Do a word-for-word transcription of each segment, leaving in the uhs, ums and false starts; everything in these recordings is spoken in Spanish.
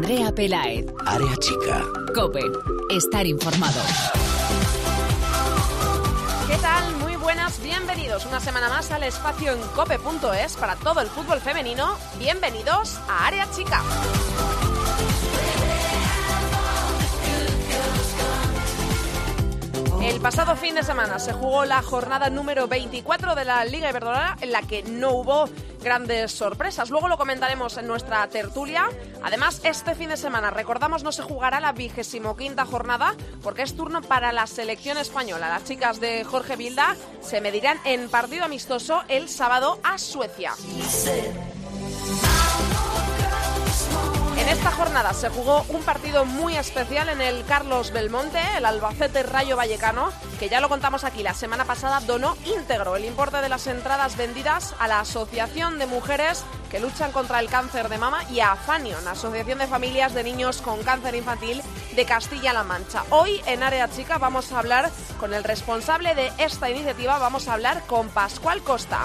Andrea Peláez. Área Chica. COPE. Estar informado. ¿Qué tal? Muy buenas, bienvenidos una semana más al espacio en cope punto es para todo el fútbol femenino. Bienvenidos a Área Chica. El pasado fin de semana se jugó la jornada número veinticuatro de la Liga Iberdrola, en la que no hubo grandes sorpresas. Luego lo comentaremos en nuestra tertulia. Además, este fin de semana, recordamos, no se jugará la vigésimo quinta jornada porque es turno para la selección española. Las chicas de Jorge Vilda se medirán en partido amistoso el sábado a Suecia. En esta jornada se jugó un partido muy especial en el Carlos Belmonte. El Albacete Rayo Vallecano, que ya lo contamos aquí la semana pasada, donó íntegro el importe de las entradas vendidas a la Asociación de Mujeres que luchan contra el cáncer de mama y a Afanion, Asociación de Familias de Niños con Cáncer Infantil de Castilla-La Mancha. Hoy en Área Chica vamos a hablar con el responsable de esta iniciativa, vamos a hablar con Pascual Costa.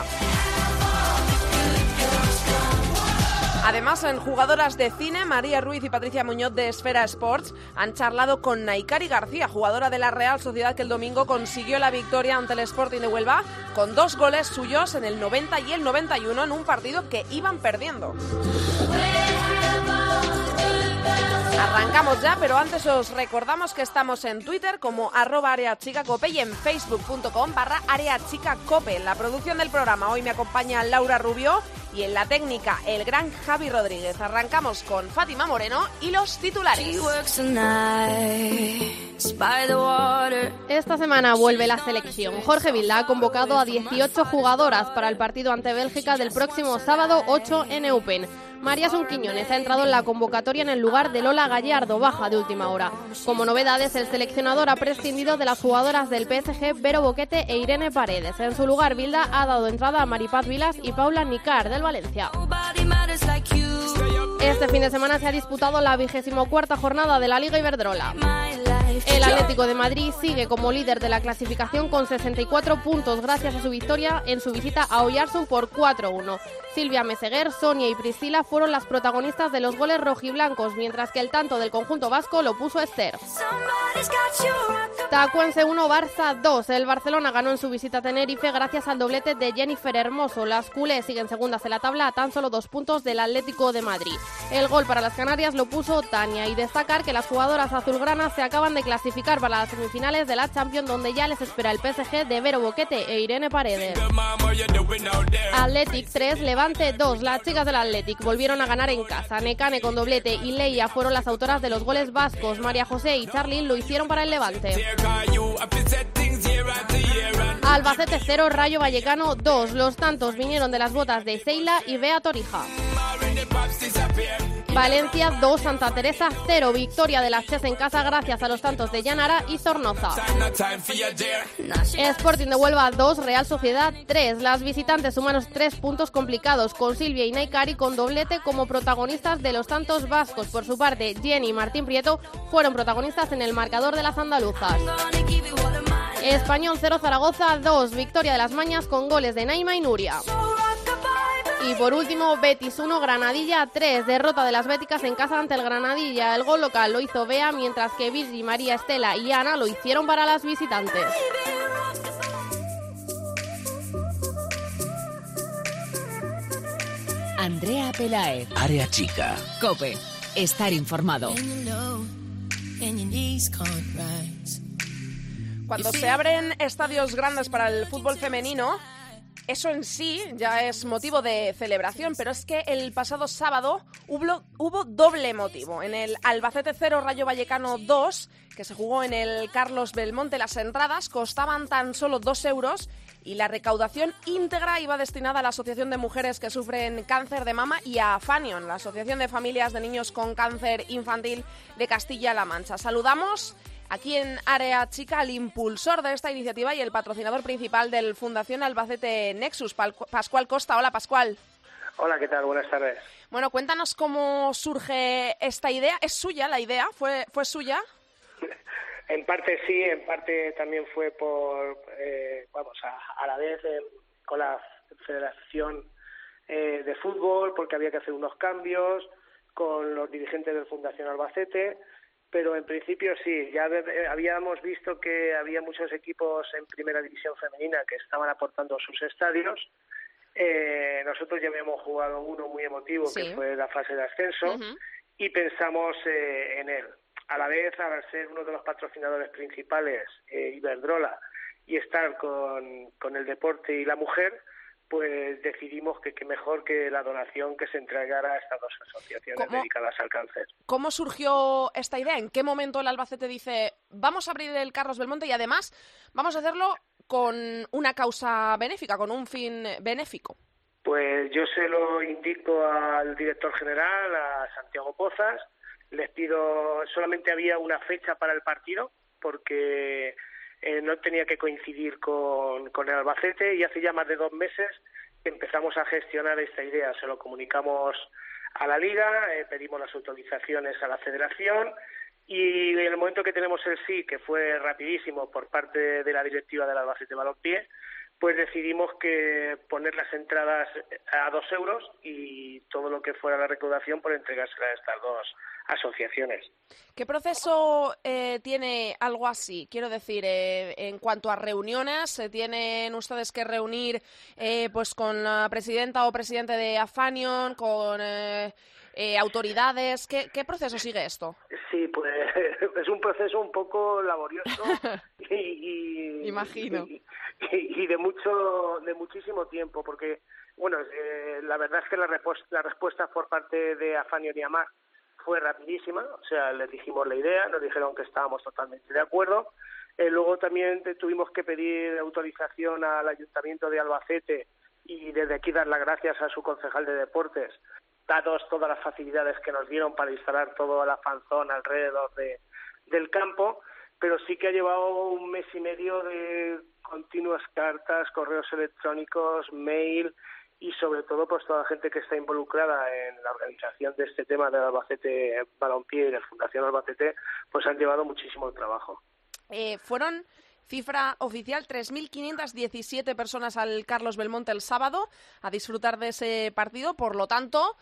Además, en Jugadoras de Cine, María Ruiz y Patricia Muñoz de Esfera Sports han charlado con Naikari García, jugadora de la Real Sociedad que el domingo consiguió la victoria ante el Sporting de Huelva con dos goles suyos en el noventa y el noventa y uno en un partido que iban perdiendo. Arrancamos ya, pero antes os recordamos que estamos en Twitter como arroba areachicacope y en facebook.com barra areachicacope. En la producción del programa hoy me acompaña Laura Rubio y en la técnica el gran Javi Rodríguez. Arrancamos con Fátima Moreno y los titulares. Esta semana vuelve la selección. Jorge Vilda ha convocado a dieciocho jugadoras para el partido ante Bélgica del próximo sábado ocho en Eupen. María Sun Quiñones ha entrado en la convocatoria en el lugar de Lola Gallardo, baja de última hora. Como novedades, el seleccionador ha prescindido de las jugadoras del P S G, Vero Boquete e Irene Paredes. En su lugar, Vilda ha dado entrada a Maripaz Vilas y Paula Nicar, del Valencia. Este fin de semana se ha disputado la vigésimo cuarta jornada de la Liga Iberdrola. El Atlético de Madrid sigue como líder de la clasificación con sesenta y cuatro puntos gracias a su victoria en su visita a Oyarzún por cuatro uno. Silvia Meseguer, Sonia y Priscila fueron las protagonistas de los goles rojiblancos, mientras que el tanto del conjunto vasco lo puso Esther. Tacuense uno, Barça dos. El Barcelona ganó en su visita a Tenerife gracias al doblete de Jennifer Hermoso. Las culés siguen segundas en la tabla a tan solo dos puntos del Atlético de Madrid. El gol para las Canarias lo puso Tania, y destacar que las jugadoras azulgranas se acaban de clasificar para las semifinales de la Champions, donde ya les espera el P S G de Vero Boquete e Irene Paredes. Athletic tres, Levante dos. Las chicas del Athletic volvieron a ganar en casa. Nekane con doblete y Leia fueron las autoras de los goles vascos. María José y Charly lo hicieron para el Levante. Albacete cero, Rayo Vallecano dos. Los tantos vinieron de las botas de Seila y Bea Torija. Valencia dos, Santa Teresa cero. Victoria de las Ches en casa gracias a los tantos de Llanara y Zornoza. Sporting de Huelva dos, Real Sociedad tres. Las visitantes suman tres puntos complicados, con Silvia y Naikari con doblete como protagonistas de los tantos vascos. Por su parte, Jenny y Martín Prieto fueron protagonistas en el marcador de las andaluzas. Español cero, Zaragoza dos. Victoria de las Mañas con goles de Naima y Nuria. Y por último, Betis uno, Granadilla tres. Derrota de las béticas en casa ante el Granadilla. El gol local lo hizo Bea, mientras que Virgi, María, Estela y Ana lo hicieron para las visitantes. Andrea Peláez. Área Chica. COPE. Estar informado. Cuando se abren estadios grandes para el fútbol femenino, eso en sí ya es motivo de celebración, pero es que el pasado sábado hubo, hubo doble motivo. En el Albacete cero, Rayo Vallecano dos, que se jugó en el Carlos Belmonte, las entradas costaban tan solo dos euros y la recaudación íntegra iba destinada a la Asociación de Mujeres que sufren cáncer de mama y a Afanion, la Asociación de Familias de Niños con Cáncer Infantil de Castilla-La Mancha. Saludamos aquí en Área Chica al impulsor de esta iniciativa y el patrocinador principal del Fundación Albacete Nexus, Pascual Costa. Hola, Pascual. Hola, ¿qué tal? Buenas tardes. Bueno, cuéntanos cómo surge esta idea. ¿Es suya la idea? ¿Fue, fue suya? En parte sí, en parte también fue por, eh, vamos, a, a la vez eh, con la Federación eh, de Fútbol, porque había que hacer unos cambios, con los dirigentes del Fundación Albacete, pero en principio sí, ya habíamos visto que había muchos equipos en primera división femenina que estaban aportando sus estadios. Eh, nosotros ya habíamos jugado uno muy emotivo, sí. que fue la fase de ascenso, uh-huh. y pensamos eh, en él. A la vez, al ser uno de los patrocinadores principales, eh, Iberdrola, y estar con, con el deporte y la mujer, pues decidimos que qué mejor que la donación que se entregara a estas dos asociaciones ¿Cómo, dedicadas al cáncer. ¿Cómo surgió esta idea? ¿En qué momento el Albacete dice, vamos a abrir el Carlos Belmonte y además vamos a hacerlo con una causa benéfica, con un fin benéfico? Pues yo se lo indico al director general, a Santiago Pozas. Les pido, solamente había una fecha para el partido, porque Eh, no tenía que coincidir con, con el Albacete, y hace ya más de dos meses que empezamos a gestionar esta idea. Se lo comunicamos a la Liga, eh, pedimos las autorizaciones a la Federación, y en el momento que tenemos el sí, que fue rapidísimo por parte de la directiva del Albacete Balompié, pues decidimos que poner las entradas a dos euros y todo lo que fuera la recaudación por entregársela a estas dos asociaciones. ¿Qué proceso eh, tiene algo así? Quiero decir, eh, en cuanto a reuniones, ¿se tienen ustedes que reunir eh, pues con la presidenta o presidente de Afanion, con eh, eh, autoridades? ¿Qué, ¿Qué proceso sigue esto? Sí, pues es un proceso un poco laborioso y, y, Imagino. y, y, y de mucho, de muchísimo tiempo, porque bueno, eh, la verdad es que la, respuesta, la respuesta por parte de Afanion y AMAC fue rapidísima. O sea, les dijimos la idea, nos dijeron que estábamos totalmente de acuerdo. Eh, luego también tuvimos que pedir autorización al Ayuntamiento de Albacete, y desde aquí dar las gracias a su concejal de deportes, dados todas las facilidades que nos dieron para instalar toda la fanzón alrededor de, del campo, pero sí que ha llevado un mes y medio de continuas cartas, correos electrónicos, mail, y sobre todo pues toda la gente que está involucrada en la organización de este tema del Albacete Balompié y de la Fundación Albacete, pues han llevado muchísimo trabajo. Eh, fueron, cifra oficial, tres mil quinientas diecisiete personas al Carlos Belmonte el sábado a disfrutar de ese partido. Por lo tanto,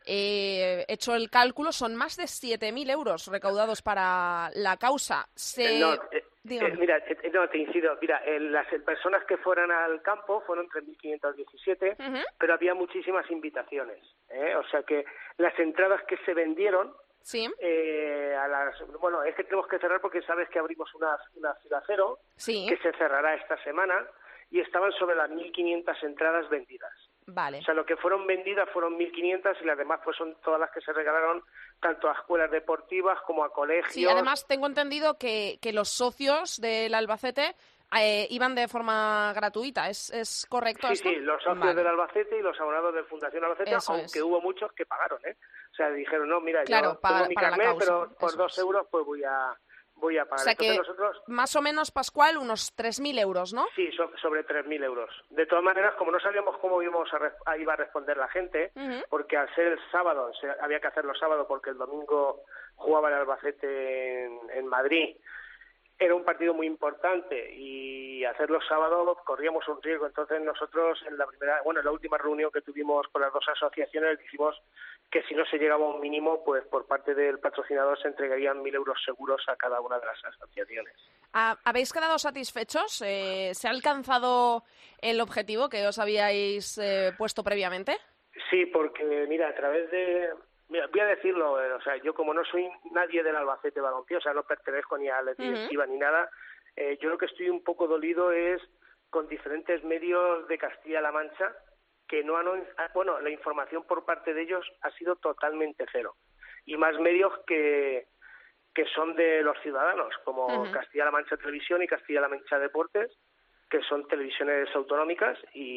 eh, hecho el cálculo, son más de siete mil euros recaudados para la causa. Se... No, eh, eh, mira, eh, no, te incido, mira, eh, las personas que fueron al campo fueron tres mil quinientas diecisiete, uh-huh. pero había muchísimas invitaciones, ¿eh? O sea que las entradas que se vendieron, sí. eh, a las, bueno, es que tenemos que cerrar porque sabes que abrimos una, una fila cero, sí. que se cerrará esta semana, y estaban sobre las mil quinientas entradas vendidas. Vale. O sea, lo que fueron vendidas fueron mil quinientas, y las demás pues son todas las que se regalaron tanto a escuelas deportivas como a colegios. Sí, además tengo entendido que, que los socios del Albacete eh, iban de forma gratuita. ¿Es, es correcto sí, esto? Sí, los socios vale. del Albacete y los abonados de Fundación Albacete, Eso aunque es. hubo muchos que pagaron, ¿eh? O sea, dijeron, no, mira, claro, yo para, tengo mi para carnet, pero por Eso dos es. euros pues voy a... voy a pagar. O sea Entonces que nosotros, más o menos, Pascual, unos tres mil euros, ¿no? Sí, so, sobre tres mil euros. De todas maneras, como no sabíamos cómo íbamos a, re, a iba a responder la gente, uh-huh. porque al ser el sábado, o sea, había que hacerlo sábado porque el domingo jugaba el Albacete en, en Madrid, era un partido muy importante, y hacerlo sábado corríamos un riesgo. Entonces nosotros en la primera, bueno, en la última reunión que tuvimos con las dos asociaciones dijimos que si no se llegaba a un mínimo, pues por parte del patrocinador se entregarían mil euros seguros a cada una de las asociaciones. ¿Habéis quedado satisfechos? Eh, ¿Se ha alcanzado el objetivo que os habíais eh, puesto previamente? Sí, porque mira, a través de... Mira, voy a decirlo, eh, o sea, yo como no soy nadie del Albacete Balompié, o sea, no pertenezco ni a la directiva uh-huh. ni nada, eh, yo lo que estoy un poco dolido es con diferentes medios de Castilla-La Mancha que no han... Bueno, la información por parte de ellos ha sido totalmente cero. Y más medios que, que son de los ciudadanos, como uh-huh. Castilla-La Mancha Televisión y Castilla-La Mancha Deportes, que son televisiones autonómicas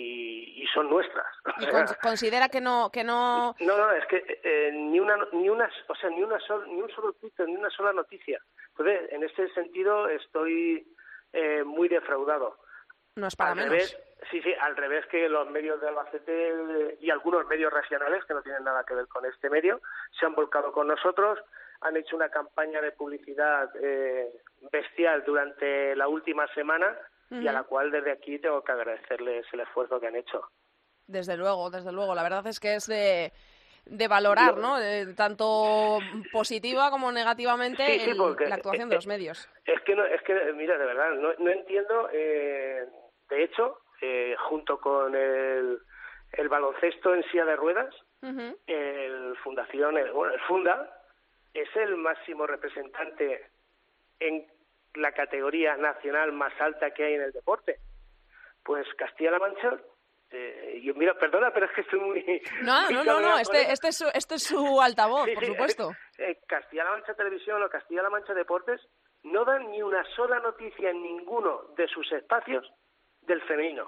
y, y son nuestras. ¿Y con, considera que no que no no no es que eh, ni una ni una o sea ni una sol, ni un solo Twitter ni una sola noticia? Entonces, en ese sentido estoy eh, muy defraudado. No es para al menos. Revés, sí sí al revés que los medios de Albacete y algunos medios regionales que no tienen nada que ver con este medio se han volcado con nosotros, han hecho una campaña de publicidad eh, bestial durante la última semana. Uh-huh. Y a la cual desde aquí tengo que agradecerles el esfuerzo que han hecho. Desde luego, desde luego. La verdad es que es de, de valorar, ¿no? Eh, tanto positiva como negativamente sí, sí, el, porque, la actuación eh, de los medios. Es que, no, es que mira, de verdad, no, no entiendo, eh, de hecho, eh, junto con el, el baloncesto en silla de ruedas, uh-huh. el Fundación, el, bueno, el Funda, es el máximo representante en la categoría nacional más alta que hay en el deporte. Pues Castilla-La Mancha, eh, yo mira, perdona, pero es que estoy muy... No, muy no, no, no, este, este, es su, este es su altavoz, sí, por sí, supuesto. Eh, eh, Castilla-La Mancha Televisión o Castilla-La Mancha Deportes no dan ni una sola noticia en ninguno de sus espacios del femenino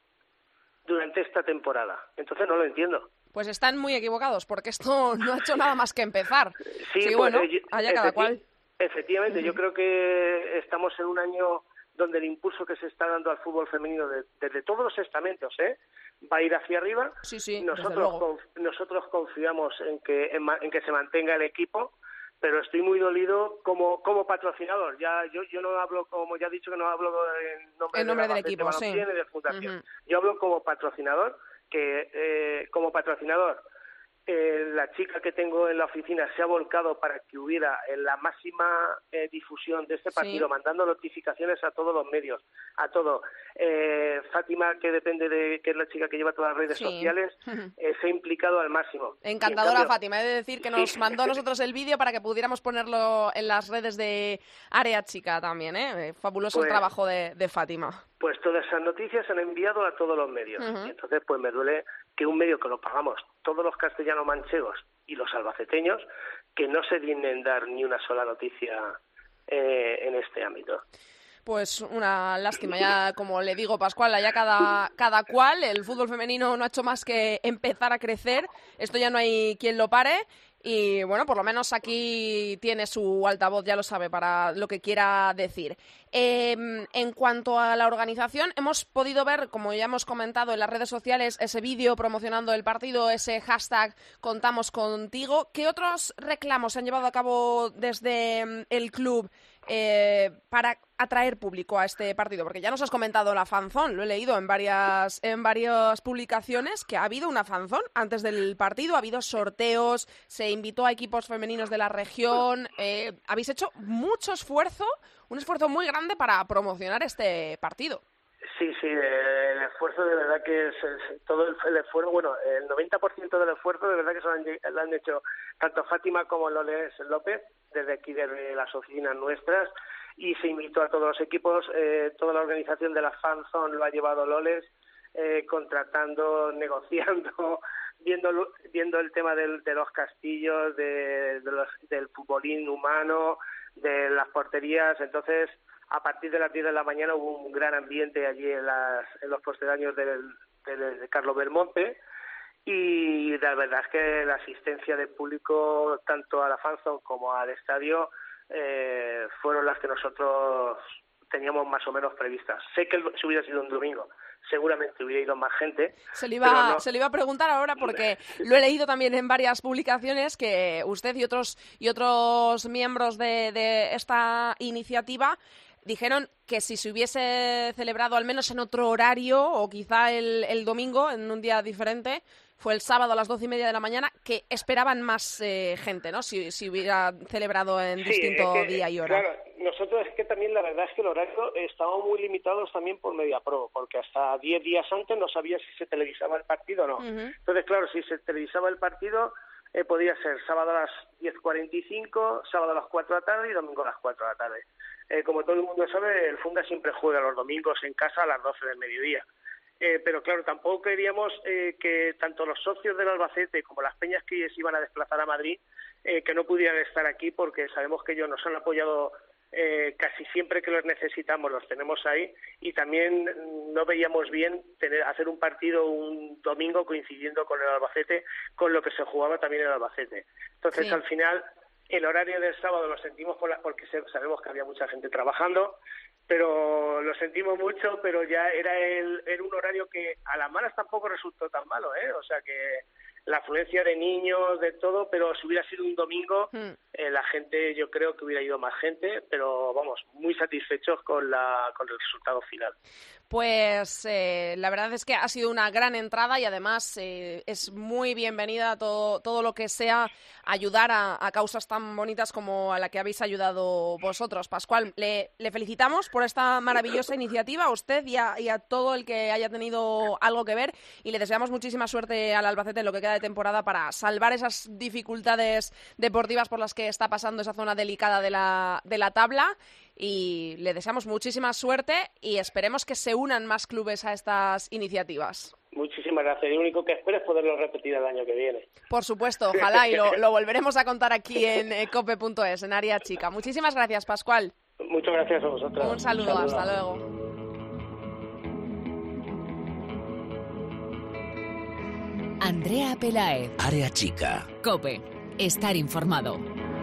durante esta temporada. Entonces no lo entiendo. Pues están muy equivocados, porque esto no ha hecho nada más que empezar. Sí, sí pues, bueno, eh, allá cada cual. Efectivamente, uh-huh. Yo creo que estamos en un año donde el impulso que se está dando al fútbol femenino de, desde todos los estamentos, ¿eh? va a ir hacia arriba. Sí, sí, nosotros, conf, nosotros confiamos en que, en, en que se mantenga el equipo, pero estoy muy dolido como como patrocinador. Ya yo yo no hablo, como ya he dicho, que no hablo en nombre, en nombre de del equipo, sí. Ni de Fundación. Uh-huh. Yo hablo como patrocinador, que eh, como patrocinador eh, la chica que tengo en la oficina se ha volcado para que hubiera en la máxima eh, difusión de este partido, sí. mandando notificaciones a todos los medios, a todo. Eh, Fátima, que depende de, que es la chica que lleva todas las redes sí. sociales, eh, se ha implicado al máximo. Encantadora cambio, Fátima, he de decir que nos sí. mandó a nosotros el vídeo para que pudiéramos ponerlo en las redes de Área Chica también, ¿eh? Fabuloso pues, el trabajo de, de Fátima. Pues todas esas noticias se han enviado a todos los medios. Uh-huh. Y entonces pues me duele que un medio que lo pagamos todos los castellano-manchegos y los albaceteños, que no se dignen dar ni una sola noticia eh, en este ámbito. Pues una lástima, ya como le digo, Pascual, ya cada, cada cual, el fútbol femenino no ha hecho más que empezar a crecer, esto ya no hay quien lo pare. Y bueno, por lo menos aquí tiene su altavoz, ya lo sabe, para lo que quiera decir. Eh, en cuanto a la organización, hemos podido ver, como ya hemos comentado en las redes sociales, ese vídeo promocionando el partido, ese hashtag Contamos Contigo. ¿Qué otros reclamos se han llevado a cabo desde el club eh, para atraer público a este partido? Porque ya nos has comentado la fanzón, lo he leído en varias en varias publicaciones, que ha habido una fanzón antes del partido, ha habido sorteos, se invitó a equipos femeninos de la región, eh, habéis hecho mucho esfuerzo, un esfuerzo muy grande para promocionar este partido. Sí, sí, el esfuerzo de verdad que es, es todo el, el esfuerzo, bueno, el noventa por ciento del esfuerzo de verdad que se lo han, lo han hecho tanto Fátima como Loles López, desde aquí, desde las oficinas nuestras, y se invitó a todos los equipos, eh, toda la organización de la fanzone lo ha llevado Loles, eh, contratando, negociando, viendo viendo el tema del, de los castillos, de, de los, del futbolín humano, de las porterías. Entonces, a partir de las diez de la mañana hubo un gran ambiente allí en, las, en los postedaños del, del, de Carlos Belmonte, y la verdad es que la asistencia del público tanto a la fanzone como al estadio eh, fueron las que nosotros teníamos más o menos previstas. Sé que si hubiera sido un domingo seguramente hubiera ido más gente. Se le iba, no. se le iba a preguntar ahora, porque lo he leído también en varias publicaciones, que usted y otros y otros miembros de, de esta iniciativa dijeron que si se hubiese celebrado al menos en otro horario, o quizá el, el domingo, en un día diferente, fue el sábado a las doce y media de la mañana, que esperaban más eh, gente, ¿no? Si, si hubiera celebrado en sí, distinto que, día y hora. Claro, nosotros es que también la verdad es que el horario estábamos muy limitados también por MediaPro, porque hasta diez días antes no sabía si se televisaba el partido o no. Uh-huh. Entonces, claro, si se televisaba el partido, eh, podía ser sábado a las diez cuarenta y cinco, sábado a las cuatro de la tarde y domingo a las cuatro de la tarde. Eh, como todo el mundo sabe, el Funda siempre juega los domingos en casa a las doce del mediodía. Eh, pero claro, tampoco queríamos eh, que tanto los socios del Albacete como las peñas que se iban a desplazar a Madrid, eh, que no pudieran estar aquí, porque sabemos que ellos nos han apoyado eh, casi siempre que los necesitamos, los tenemos ahí, y también no veíamos bien tener hacer un partido un domingo coincidiendo con el Albacete, con lo que se jugaba también en el Albacete. Entonces, sí. Al final, el horario del sábado lo sentimos por la, porque sabemos que había mucha gente trabajando, pero lo sentimos mucho, pero ya era el era un horario que a las malas tampoco resultó tan malo, ¿eh? O sea que la afluencia de niños, de todo, pero si hubiera sido un domingo, mm. eh, la gente, yo creo que hubiera ido más gente, pero vamos, muy satisfechos con la con el resultado final. Pues eh, la verdad es que ha sido una gran entrada y además eh, es muy bienvenida todo, todo lo que sea ayudar a, a causas tan bonitas como a la que habéis ayudado vosotros. Pascual, le, le felicitamos por esta maravillosa iniciativa a usted y a, y a todo el que haya tenido algo que ver y le deseamos muchísima suerte al Albacete en lo que queda de temporada para salvar esas dificultades deportivas por las que está pasando esa zona delicada de la, de la tabla. Y le deseamos muchísima suerte y esperemos que se unan más clubes a estas iniciativas. Muchísimas gracias. Lo único que espero es poderlo repetir el año que viene. Por supuesto, ojalá, y lo, lo volveremos a contar aquí en eh, cope punto es, en Área Chica. Muchísimas gracias, Pascual. Muchas gracias a vosotros. Un saludo, Un saludo. Hasta luego. Andrea Peláez. Área Chica. COPE. Estar informado.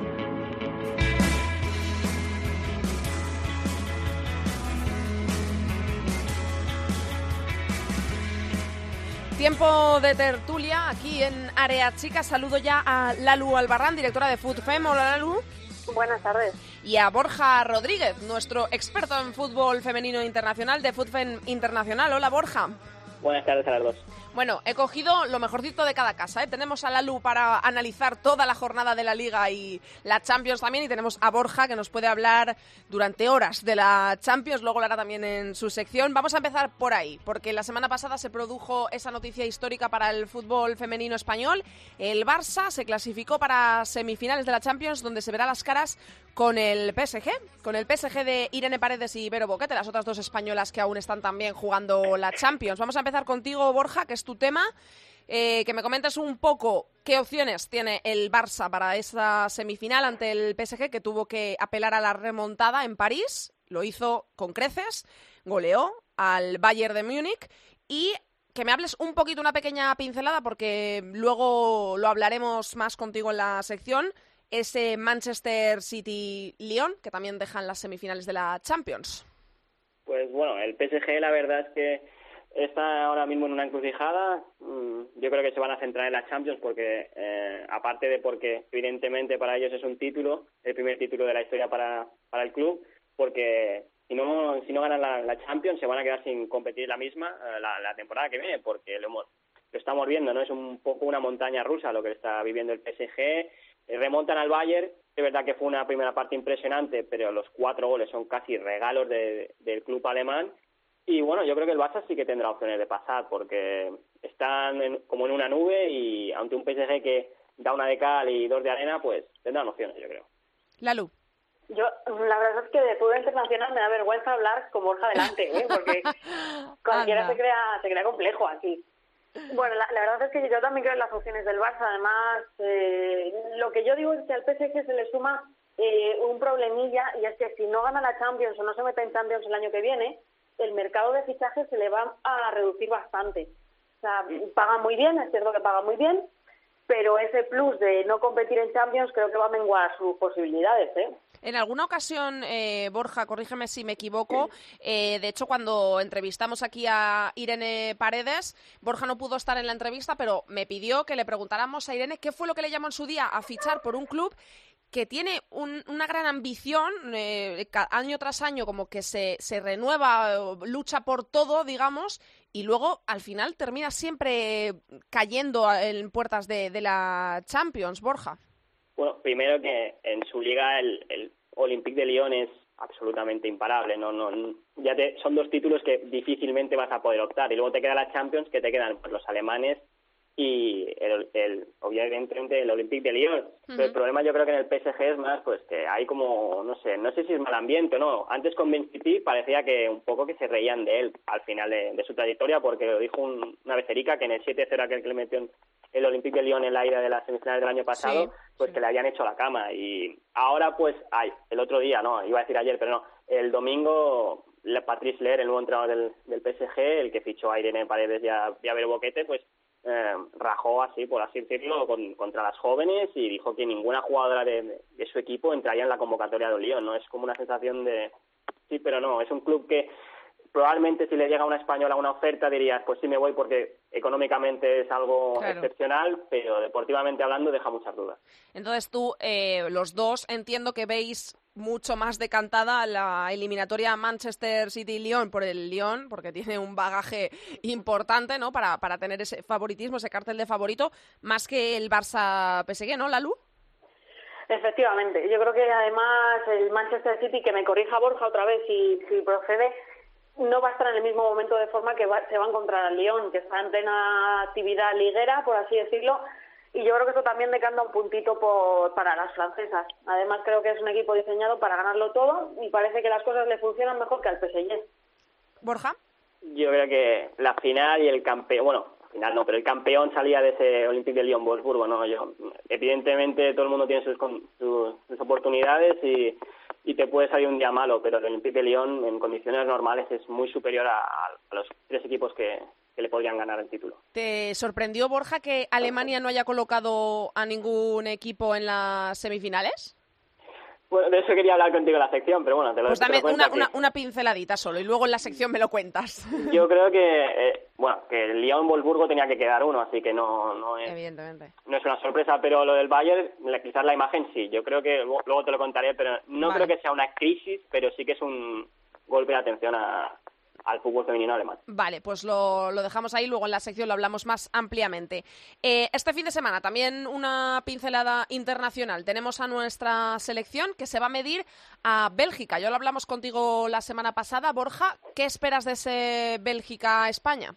Tiempo de tertulia aquí en Área Chica. Saludo ya a Lalu Albarrán, directora de FUTFEM. Hola, Lalu. Buenas tardes. Y a Borja Rodríguez, nuestro experto en fútbol femenino internacional de FUTFEM Internacional. Hola, Borja. Buenas tardes a las dos. Bueno, he cogido lo mejorcito de cada casa, ¿eh? Tenemos a Lalu para analizar toda la jornada de la Liga y la Champions también, y tenemos a Borja que nos puede hablar durante horas de la Champions, luego lo hará también en su sección. Vamos a empezar por ahí, porque la semana pasada se produjo esa noticia histórica para el fútbol femenino español. El Barça se clasificó para semifinales de la Champions, donde se verá las caras con el P S G, con el P S G de Irene Paredes y Vero Boquete, las otras dos españolas que aún están también jugando la Champions. Vamos a empezar contigo, Borja, que es tu tema, eh, que me comentes un poco qué opciones tiene el Barça para esa semifinal ante el P S G, que tuvo que apelar a la remontada en París, lo hizo con creces, goleó al Bayern de Múnich, y que me hables un poquito, una pequeña pincelada, porque luego lo hablaremos más contigo en la sección, ese Manchester City-Lyon, que también dejan las semifinales de la Champions. Pues bueno, el P S G la verdad es que está ahora mismo en una encrucijada. Yo creo que se van a centrar en la Champions porque, eh, aparte de porque evidentemente para ellos es un título, el primer título de la historia para, para el club, porque si no si no ganan la, la Champions se van a quedar sin competir la misma eh, la, la temporada que viene, porque lo, hemos, lo estamos viendo, ¿no? Es un poco una montaña rusa lo que está viviendo el P S G. Remontan al Bayern, es verdad que fue una primera parte impresionante, pero los cuatro goles son casi regalos de, del club alemán. Y bueno, yo creo que el Barça sí que tendrá opciones de pasar, porque están en, como en una nube, y ante un P S G que da una de cal y dos de arena, pues tendrán opciones, yo creo. Lalu. Yo, la verdad es que de fútbol internacional me da vergüenza hablar con Borja delante, ¿eh? Porque cualquiera se crea, se crea complejo aquí. Bueno, la, la verdad es que yo también creo en las opciones del Barça. Además, eh, lo que yo digo es que al P S G se le suma eh, un problemilla, y es que si no gana la Champions o no se mete en Champions el año que viene, el mercado de fichajes se le va a reducir bastante. O sea, paga muy bien, es cierto que paga muy bien, pero ese plus de no competir en Champions creo que va a menguar sus posibilidades, ¿eh? En alguna ocasión, eh, Borja, corrígeme si me equivoco, eh, de hecho cuando entrevistamos aquí a Irene Paredes, Borja no pudo estar en la entrevista, pero me pidió que le preguntáramos a Irene qué fue lo que le llamó en su día a fichar por un club que tiene un, una gran ambición, eh, año tras año como que se, se renueva, lucha por todo, digamos, y luego al final termina siempre cayendo en puertas de, de la Champions, Borja. Bueno, primero que en su liga el, el Olympique de Lyon es absolutamente imparable, no, no, ya te, son dos títulos que difícilmente vas a poder optar, y luego te queda la Champions, que te quedan pues, los alemanes y el, el obviamente el Olympique de Lyon. Uh-huh. Pero el problema yo creo que en el P S G es más pues que hay como, no sé, no sé si es mal ambiente o no. Antes con Ben City parecía que un poco que se reían de él al final de, de su trayectoria, porque lo dijo un, una becerica que en el siete cero aquel que le metió en el Olympique de Lyon en la ida de las semifinales del año pasado, sí, pues sí, que le habían hecho la cama. Y ahora pues, ay, el otro día, no, iba a decir ayer, pero no, el domingo Patrice Ler, el nuevo entrenador del, del P S G, el que fichó a Irene Paredes y a, y a Vero Boquete, pues Eh, rajó así, por así decirlo, con, contra las jóvenes, y dijo que ninguna jugadora de, de, de su equipo entraría en la convocatoria de Lyon, ¿no? Es como una sensación de sí, pero no, es un club que probablemente si le llega a una española una oferta dirías, pues sí me voy porque económicamente es algo claro, excepcional, pero deportivamente hablando deja muchas dudas. Entonces tú, eh, los dos, entiendo que veis mucho más decantada la eliminatoria Manchester City-Lyon por el Lyon, porque tiene un bagaje importante, ¿no? Para, para tener ese favoritismo, ese cartel de favorito, más que el Barça-P S G, ¿no, Lalu? Efectivamente. Yo creo que además el Manchester City, que me corrija Borja otra vez si, si procede, no va a estar en el mismo momento de forma que va, se va a encontrar al Lyon, que está en plena actividad liguera, por así decirlo. Y yo creo que eso también decanta un puntito por, para las francesas. Además, creo que es un equipo diseñado para ganarlo todo y parece que las cosas le funcionan mejor que al P S G. ¿Borja? Yo creo que la final y el campeón, bueno, final no, pero el campeón salía de ese Olympique de Lyon-Wolfsburgo, ¿no? Yo, evidentemente todo el mundo tiene sus, sus, sus oportunidades y, y te puede salir un día malo, pero el Olympique de Lyon en condiciones normales es muy superior a, a los tres equipos que... que le podrían ganar el título. ¿Te sorprendió, Borja, que Alemania no haya colocado a ningún equipo en las semifinales? Bueno, de eso quería hablar contigo en la sección, pero bueno, te lo Pues te dame lo cuento una, aquí. una, una pinceladita solo y luego en la sección me lo cuentas. Yo creo que, eh, bueno, que el Lyon-Wolfsburgo tenía que quedar uno, así que no, no es... Evidentemente. No es una sorpresa, pero lo del Bayern, la, quizás la imagen sí. Yo creo que luego, luego te lo contaré, pero no Vale. creo que sea una crisis, pero sí que es un golpe de atención a, al fútbol femenino alemán. Vale, pues lo, lo dejamos ahí, luego en la sección lo hablamos más ampliamente. Eh, este fin de semana también una pincelada internacional. Tenemos a nuestra selección que se va a medir a Bélgica. Ya lo hablamos contigo la semana pasada. Borja, ¿qué esperas de ese Bélgica-España?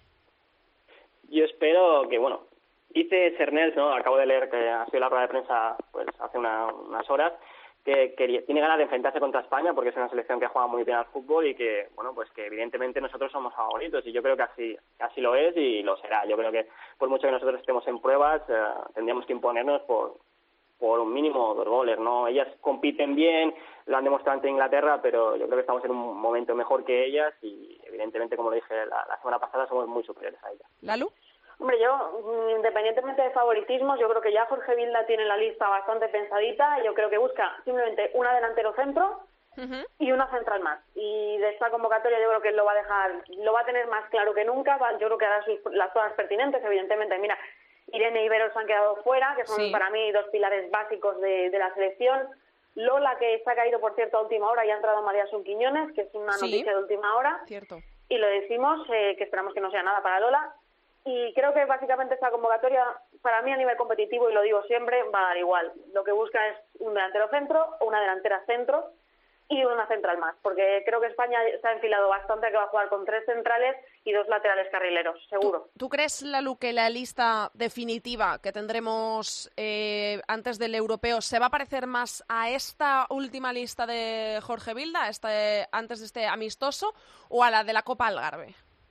Yo espero que, bueno, hice Cernels, ¿no? Acabo de leer que ha sido la rueda de prensa pues hace una, unas horas, que, que tiene ganas de enfrentarse contra España porque es una selección que juega muy bien al fútbol y que, bueno, pues que evidentemente nosotros somos favoritos y yo creo que así así lo es y lo será. Yo creo que por mucho que nosotros estemos en pruebas, eh, tendríamos que imponernos por por un mínimo dos goles, ¿no? Ellas compiten bien, lo han demostrado ante Inglaterra, pero yo creo que estamos en un momento mejor que ellas y evidentemente, como lo dije la, la semana pasada, somos muy superiores a ellas. ¿Lalu? Hombre, yo, independientemente de favoritismos, yo creo que ya Jorge Vilda tiene la lista bastante pensadita. Yo creo que busca simplemente una delantero centro uh-huh. y una central más. Y de esta convocatoria yo creo que él lo va a dejar, lo va a tener más claro que nunca. Yo creo que hará sus, las cosas pertinentes, evidentemente. Mira, Irene y Ibero se han quedado fuera, que son sí. para mí dos pilares básicos de, de la selección. Lola, que se ha caído, por cierto, a última hora, y ha entrado María Sun Quiñones, que es una sí. noticia de última hora. Cierto. Y lo decimos, eh, que esperamos que no sea nada para Lola. Y creo que básicamente esta convocatoria, para mí a nivel competitivo, y lo digo siempre, va a dar igual. Lo que busca es un delantero centro, una delantera centro y una central más. Porque creo que España se ha enfilado bastante, que va a jugar con tres centrales y dos laterales carrileros, seguro. ¿Tú, ¿tú crees, Lalu, que la lista definitiva que tendremos eh, antes del europeo se va a parecer más a esta última lista de Jorge Vilda, este, antes de este amistoso, o a la de la Copa Algarve?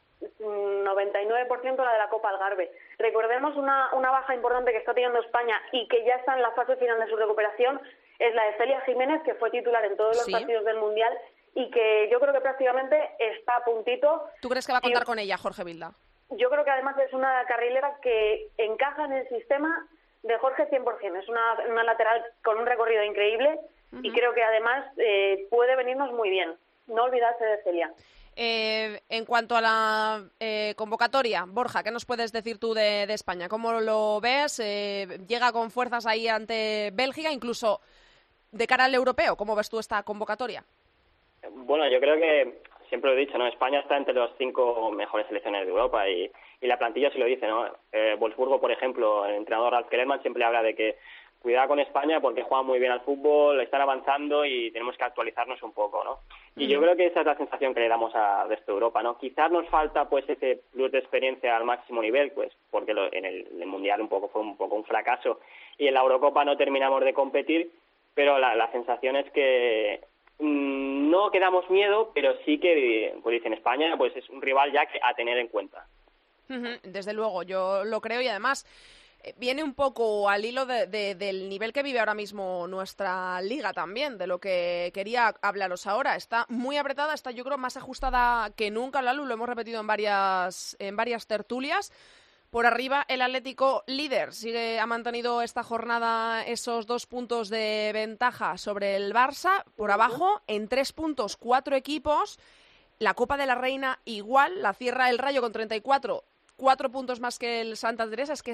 noventa y nueve por ciento la de la Copa Algarve. Recordemos una, una baja importante que está teniendo España y que ya está en la fase final de su recuperación, es la de Celia Jiménez, que fue titular en todos los ¿Sí? partidos del Mundial y que yo creo que prácticamente está a puntito. ¿Tú crees que va a contar y, con ella, Jorge Vilda? Yo creo que además es una carrilera que encaja en el sistema de Jorge cien por ciento. Es una, una lateral con un recorrido increíble uh-huh. y creo que además eh, puede venirnos muy bien. No olvidarse de Celia. Eh, en cuanto a la eh, convocatoria, Borja, ¿qué nos puedes decir tú de, de España? ¿Cómo lo ves? Eh, ¿Llega con fuerzas ahí ante Bélgica, incluso de cara al europeo? ¿Cómo ves tú esta convocatoria? Bueno, yo creo que, siempre lo he dicho, ¿no? España está entre los cinco mejores selecciones de Europa y, y la plantilla sí lo dice, ¿no? Eh, Wolfsburgo, por ejemplo, el entrenador Ralf Kellermann siempre habla de que cuidado con España porque juegan muy bien al fútbol, están avanzando y tenemos que actualizarnos un poco, ¿no? Y uh-huh. yo creo que esa es la sensación que le damos a resto de Europa, ¿no? Quizás nos falta pues ese plus de experiencia al máximo nivel, pues porque lo, en el, el Mundial un poco fue un poco un fracaso y en la Eurocopa no terminamos de competir, pero la, la sensación es que mmm, no quedamos miedo, pero sí que, pues dicen España, pues es un rival ya que a tener en cuenta. Uh-huh. Desde luego, yo lo creo y además viene un poco al hilo de, de, del nivel que vive ahora mismo nuestra liga también, de lo que quería hablaros ahora. Está muy apretada, está yo creo más ajustada que nunca, Lalu, lo hemos repetido en varias, en varias tertulias. Por arriba el Atlético líder, sigue, ha mantenido esta jornada esos dos puntos de ventaja sobre el Barça. Por abajo, en tres puntos, cuatro equipos. La Copa de la Reina igual, la cierra el Rayo con treinta y cuatro, cuatro puntos más que el Santa Teresa. Es que está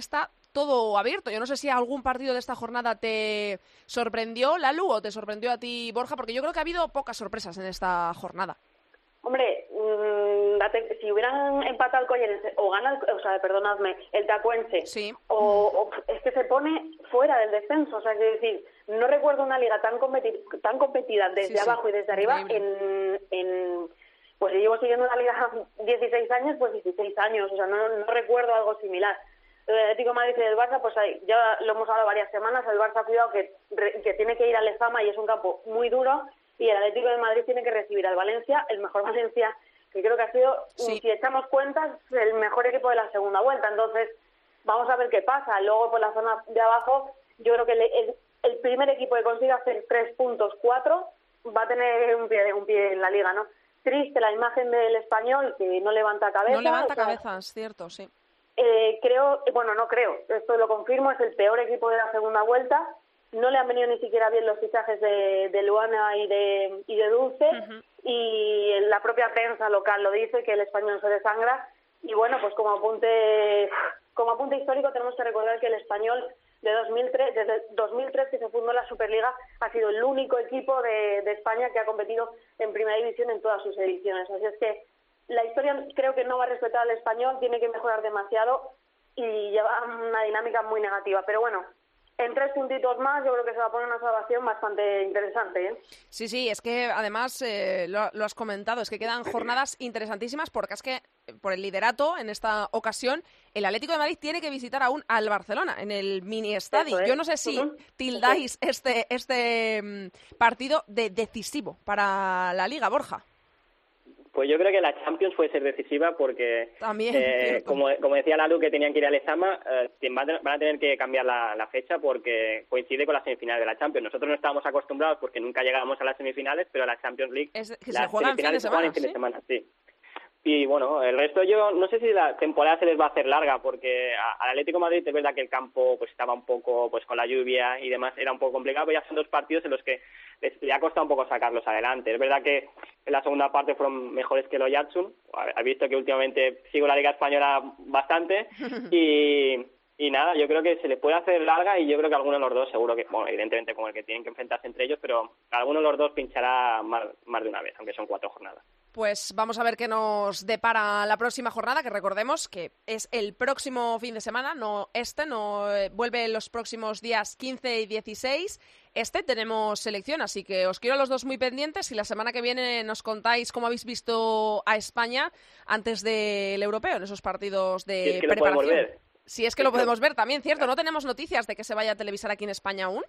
todo abierto. Yo no sé si algún partido de esta jornada te sorprendió, Lalu, o te sorprendió a ti, Borja, porque yo creo que ha habido pocas sorpresas en esta jornada. Hombre, mmm, si hubieran empatado el Collerense o gana, el, o sea, perdonadme, el Tacuense, sí. o, o es que se pone fuera del descenso, o sea, es decir, no recuerdo una liga tan competi tan competida desde sí, abajo sí. y desde arriba en, en, pues si llevo siguiendo una liga dieciséis años, pues dieciséis años, o sea, no, no recuerdo algo similar. El Atlético de Madrid y el Barça, pues ahí, ya lo hemos hablado varias semanas, el Barça ha cuidado que, que tiene que ir al Lezama y es un campo muy duro, y el Atlético de Madrid tiene que recibir al Valencia, el mejor Valencia, que creo que ha sido, sí. si echamos cuentas, el mejor equipo de la segunda vuelta. Entonces, vamos a ver qué pasa. Luego, por la zona de abajo, yo creo que el, el, el primer equipo que consiga hacer tres puntos, cuatro, va a tener un pie, un pie en la Liga, ¿no? Triste la imagen del Español, que no levanta cabeza. No levanta o sea, cabeza, es cierto, sí. Eh, creo, bueno, no creo, esto lo confirmo, es el peor equipo de la segunda vuelta. No le han venido ni siquiera bien los fichajes de, de Luana y de, y de Dulce, uh-huh. y la propia prensa local lo dice, que el Español se desangra. Y bueno, pues como apunte como apunte histórico tenemos que recordar que el Español de dos mil tres, desde dos mil tres que se fundó la Superliga, ha sido el único equipo de, de España que ha competido en Primera División en todas sus ediciones. Así es que la historia creo que no va a respetar al Español, tiene que mejorar demasiado y lleva una dinámica muy negativa. Pero bueno, en tres puntitos más yo creo que se va a poner una salvación bastante interesante, ¿eh? Sí, sí, es que además eh, lo, lo has comentado, es que quedan jornadas interesantísimas porque es que por el liderato en esta ocasión el Atlético de Madrid tiene que visitar aún al Barcelona en el mini estadio. Yo no sé si uh-huh. tildáis este, este partido de decisivo para la Liga, Borja. Pues yo creo que la Champions puede ser decisiva porque, También, eh, como, como decía Lalu, que tenían que ir a Lezama, eh, van a tener que cambiar la, la fecha porque coincide con las semifinales de la Champions. Nosotros no estábamos acostumbrados porque nunca llegábamos a las semifinales, pero la Champions League, es que las se juegan semifinales fin de semana, se juegan en fin ¿sí? de semana, sí. Y bueno, el resto yo no sé si la temporada se les va a hacer larga porque al Atlético de Madrid es verdad que el campo pues estaba un poco pues con la lluvia y demás, era un poco complicado, pero ya son dos partidos en los que les, le ha costado un poco sacarlos adelante. Es verdad que en la segunda parte fueron mejores que los Jatsun, he visto que últimamente sigo la Liga Española bastante y... Y nada, yo creo que se les puede hacer larga y yo creo que alguno de los dos seguro que, bueno, evidentemente como el que tienen que enfrentarse entre ellos, pero alguno de los dos pinchará más, más de una vez, aunque son cuatro jornadas. Pues vamos a ver qué nos depara la próxima jornada, que recordemos que es el próximo fin de semana, no este, no eh, vuelve los próximos días quince y dieciséis. Este tenemos selección, así que os quiero a los dos muy pendientes y la semana que viene nos contáis cómo habéis visto a España antes del europeo, en esos partidos de si es que preparación. Lo podemos ver. Si es que lo podemos ver también, ¿cierto? ¿No tenemos noticias de que se vaya a televisar aquí en España aún?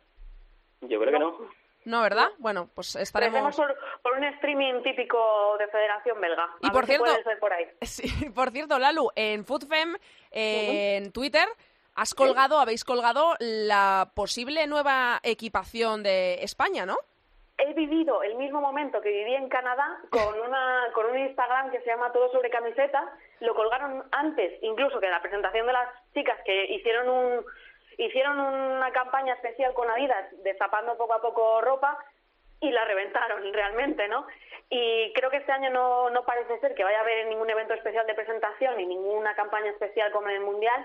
Yo creo que no. No, ¿verdad? Bueno, pues estaremos... Por, por un streaming típico de Federación Belga. A y por ver cierto, si puede ser por ahí. Sí, por cierto, Lalu, en FoodFem, eh, uh-huh. en Twitter, has colgado, ¿sí? habéis colgado la posible nueva equipación de España, ¿no? He vivido el mismo momento que viví en Canadá con una con un Instagram que se llama Todo sobre Camiseta. Lo colgaron antes, incluso que la presentación de las chicas que hicieron un hicieron una campaña especial con Adidas, destapando poco a poco ropa, y la reventaron realmente, ¿no? Y creo que este año no, no parece ser que vaya a haber ningún evento especial de presentación ni ninguna campaña especial como en el Mundial.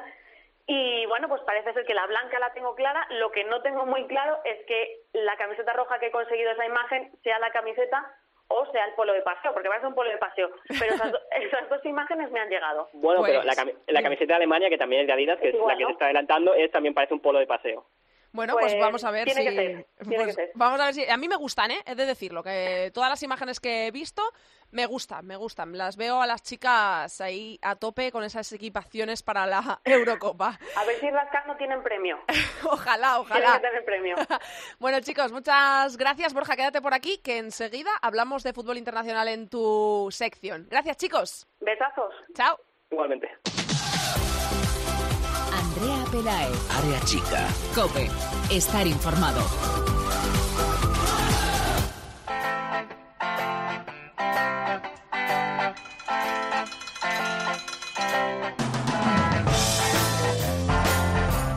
Y bueno, pues parece ser que la blanca la tengo clara. Lo que no tengo muy claro es que la camiseta roja que he conseguido esa imagen sea la camiseta o sea el polo de paseo, porque parece un polo de paseo. Pero esas, do- esas dos imágenes me han llegado. Bueno, Pues, pero la, cami- la camiseta de Alemania, que también es de Adidas, que es es igual, la que ¿no? se está adelantando, es también parece un polo de paseo. Bueno, pues, Pues, vamos a ver tiene si... que ser, tiene pues que ser. Vamos a ver si... A mí me gustan, ¿eh? He de decirlo, que todas las imágenes que he visto me gustan, me gustan. Las veo a las chicas ahí a tope con esas equipaciones para la Eurocopa. A ver si las C A C no tienen premio. Ojalá, Tienen ojalá. que tener premio. Bueno, chicos, muchas gracias. Borja, quédate por aquí, que enseguida hablamos de fútbol internacional en tu sección. Gracias, chicos. Besazos. Chao. Igualmente. Andrea Pelaez. Área chica. COPE. Estar informado.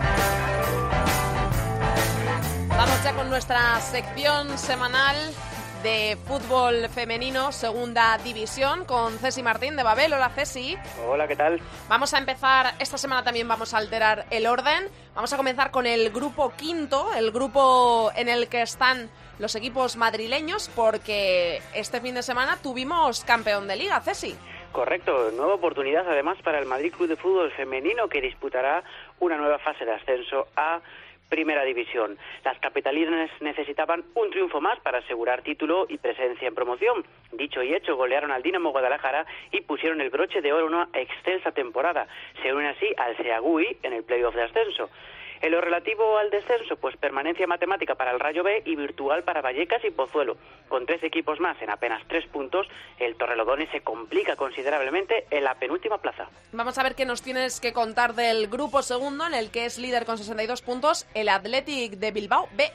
Vamos ya con nuestra sección semanal de fútbol femenino, segunda división, con Ceci Martín de Babel. Hola, Ceci. Hola, ¿qué tal? Vamos a empezar, esta semana también vamos a alterar el orden. Vamos a comenzar con el grupo quinto, el grupo en el que están los equipos madrileños, porque este fin de semana tuvimos campeón de liga, Ceci. Correcto, nueva oportunidad además para el Madrid Club de Fútbol Femenino, que disputará una nueva fase de ascenso a Primera División. Las capitalinas necesitaban un triunfo más para asegurar título y presencia en promoción. Dicho y hecho, golearon al Dinamo Guadalajara y pusieron el broche de oro en una excelsa temporada. Se unen así al Seagüí en el playoff de ascenso. En lo relativo al descenso, pues permanencia matemática para el Rayo B y virtual para Vallecas y Pozuelo. Con tres equipos más en apenas tres puntos, el Torrelodones se complica considerablemente en la penúltima plaza. Vamos a ver qué nos tienes que contar del grupo segundo, en el que es líder con sesenta y dos puntos, el Athletic de Bilbao B.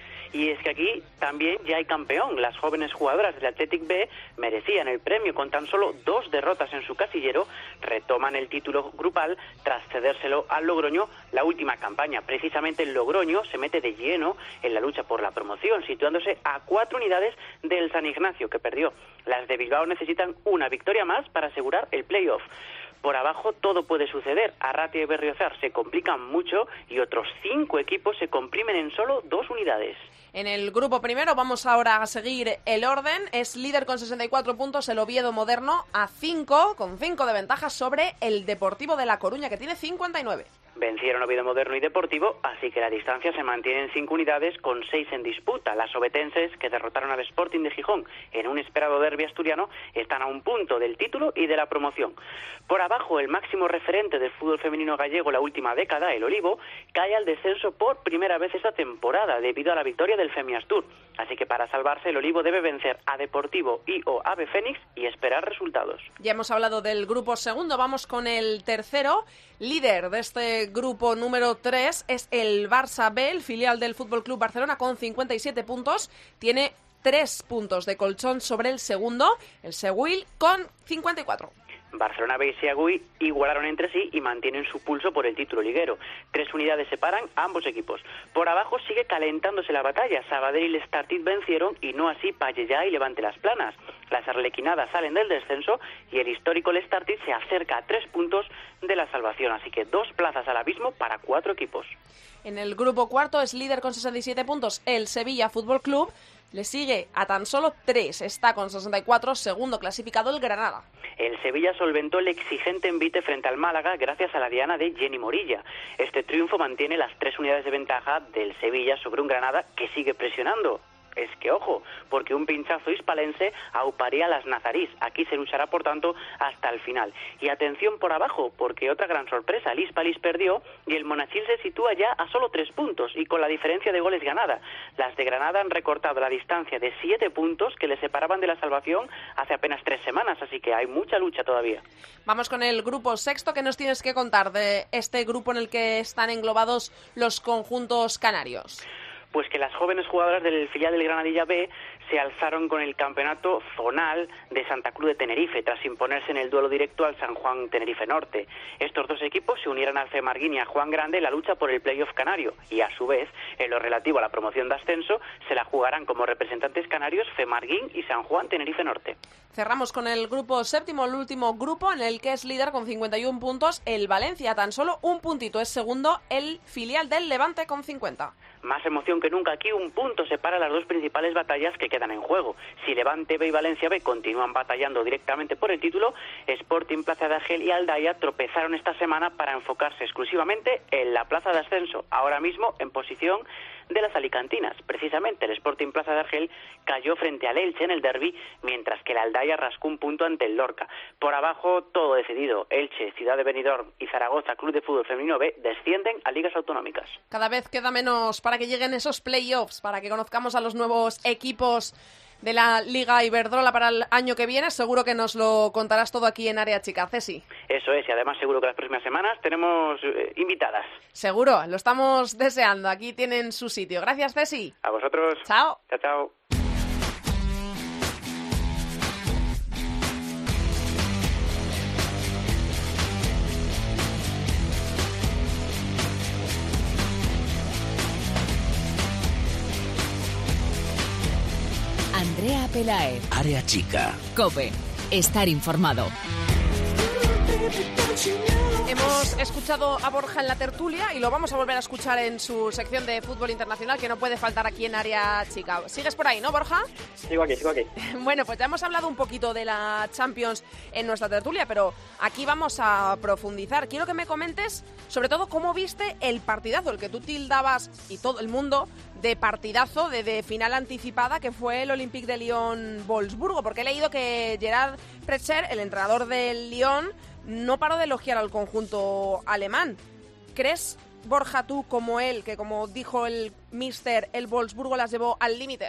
Y es que aquí también ya hay campeón. Las jóvenes jugadoras del Athletic B merecían el premio. Con tan solo dos derrotas en su casillero, retoman el título grupal tras cedérselo al Logroño la última campaña. Precisamente el Logroño se mete de lleno en la lucha por la promoción, situándose a cuatro unidades del San Ignacio, que perdió. Las de Bilbao necesitan una victoria más para asegurar el playoff. Por abajo todo puede suceder. Arratia y Berriozar se complican mucho y otros cinco equipos se comprimen en solo dos unidades. En el grupo primero vamos ahora a seguir el orden. Es líder con sesenta y cuatro puntos el Oviedo Moderno, a cinco, con cinco de ventaja sobre el Deportivo de La Coruña, que tiene cincuenta y nueve. Vencieron Oviedo Moderno y Deportivo, así que la distancia se mantiene en cinco unidades con seis en disputa. Las obetenses, que derrotaron al Sporting de Gijón en un esperado derbi asturiano, están a un punto del título y de la promoción. Por abajo, el máximo referente del fútbol femenino gallego la última década, el Olivo, cae al descenso por primera vez esta temporada debido a la victoria del Femiastur. Así que para salvarse, el Olivo debe vencer a Deportivo y o Ave Fénix y esperar resultados. Ya hemos hablado del grupo segundo, vamos con el tercero. Líder de este grupo número tres es el Barça B, el filial del F C Barcelona, con cincuenta y siete puntos. Tiene tres puntos de colchón sobre el segundo, el Seguil, con cincuenta y cuatro. Barcelona B y Seagüí igualaron entre sí y mantienen su pulso por el título liguero. Tres unidades separan a ambos equipos. Por abajo sigue calentándose la batalla. Sabadell y Lestartit vencieron y no así Pallejà y Levante Las Planas. Las arlequinadas salen del descenso y el histórico Lestartit se acerca a tres puntos de la salvación. Así que dos plazas al abismo para cuatro equipos. En el grupo cuarto es líder con sesenta y siete puntos el Sevilla Fútbol Club. Le sigue a tan solo tres, está con sesenta y cuatro, segundo clasificado el Granada. El Sevilla solventó el exigente envite frente al Málaga gracias a la diana de Jenny Morilla. Este triunfo mantiene las tres unidades de ventaja del Sevilla sobre un Granada que sigue presionando. Es que, ojo, porque un pinchazo hispalense auparía a las nazarís. Aquí se luchará, por tanto, hasta el final. Y atención por abajo, porque otra gran sorpresa, el Hispalis perdió y el Monachil se sitúa ya a solo tres puntos y con la diferencia de goles ganada. Las de Granada han recortado la distancia de siete puntos que les separaban de la salvación hace apenas tres semanas, así que hay mucha lucha todavía. Vamos con el grupo sexto. ¿Qué nos tienes que contar de este grupo en el que están englobados los conjuntos canarios? Pues que las jóvenes jugadoras del filial del Granadilla B se alzaron con el campeonato zonal de Santa Cruz de Tenerife, tras imponerse en el duelo directo al San Juan Tenerife Norte. Estos dos equipos se unieron al Femarguín y a Juan Grande en la lucha por el playoff canario, y a su vez, en lo relativo a la promoción de ascenso, se la jugarán como representantes canarios Femarguín y San Juan Tenerife Norte. Cerramos con el grupo séptimo, el último grupo, en el que es líder con cincuenta y uno puntos el Valencia, tan solo un puntito es segundo el filial del Levante con cincuenta. Más emoción que nunca aquí, un punto separa las dos principales batallas que quedan en juego. Si Levante B y Valencia B continúan batallando directamente por el título, Sporting Plaza de Argel y Aldaya tropezaron esta semana para enfocarse exclusivamente en la plaza de ascenso, ahora mismo en posición de las alicantinas. Precisamente el Sporting Plaza de Argel cayó frente al Elche en el derbi, mientras que el Aldaya rascó un punto ante el Lorca. Por abajo, todo decidido. Elche, Ciudad de Benidorm y Zaragoza Club de Fútbol Femenino B descienden a ligas autonómicas. Cada vez queda menos para que lleguen esos playoffs, para que conozcamos a los nuevos equipos de la Liga Iberdrola para el año que viene. Seguro que nos lo contarás todo aquí en Área Chica, Ceci. Eso es, y además seguro que las próximas semanas tenemos eh, invitadas. Seguro, lo estamos deseando. Aquí tienen su sitio. Gracias, Ceci. A vosotros. Chao. Chao, chao. Andrea Pelaez. Área chica. COPE. Estar informado. Hemos escuchado a Borja en la tertulia y lo vamos a volver a escuchar en su sección de fútbol internacional, que no puede faltar aquí en Área Chica. ¿Sigues por ahí, no, Borja? Sigo aquí, sigo aquí. Bueno, pues ya hemos hablado un poquito de la Champions en nuestra tertulia, pero aquí vamos a profundizar. Quiero que me comentes, sobre todo, cómo viste el partidazo, el que tú tildabas, y todo el mundo, de partidazo, de, de final anticipada, que fue el Olympique de Lyon-Wolfsburgo, porque he leído que Gerard Pretcher, el entrenador del Lyon, no paró de elogiar al conjunto alemán. ¿Crees, Borja, tú como él, que como dijo el míster, el Wolfsburgo las llevó al límite?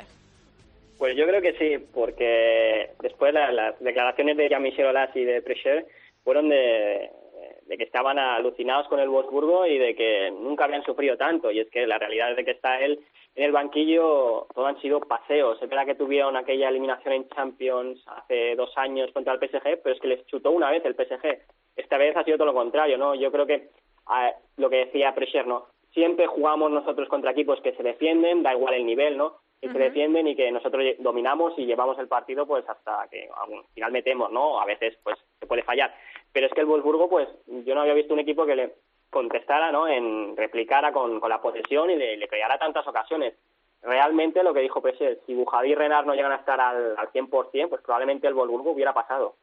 Pues yo creo que sí, porque después la, las declaraciones de Jean-Michel Aulas y de Precher fueron de, de que estaban alucinados con el Wolfsburgo y de que nunca habían sufrido tanto. Y es que la realidad es de que está él en el banquillo, todo han sido paseos. Es verdad que tuvieron aquella eliminación en Champions hace dos años contra el P S G, pero es que les chutó una vez el P S G. Esta vez ha sido todo lo contrario, ¿no? Yo creo que a, lo que decía Precher, ¿no? Siempre jugamos nosotros contra equipos que se defienden, da igual el nivel, ¿no? Que uh-huh. se defienden y que nosotros dominamos y llevamos el partido pues hasta que al final metemos, ¿no? A veces pues se puede fallar. Pero es que el Wolfsburgo, pues yo no había visto un equipo que le contestara, ¿no? En replicara con, con la posesión y le, le creara tantas ocasiones. Realmente lo que dijo Precher, si Bujadí y Renard no llegan a estar al, al cien por ciento, pues probablemente el Wolfsburgo hubiera pasado.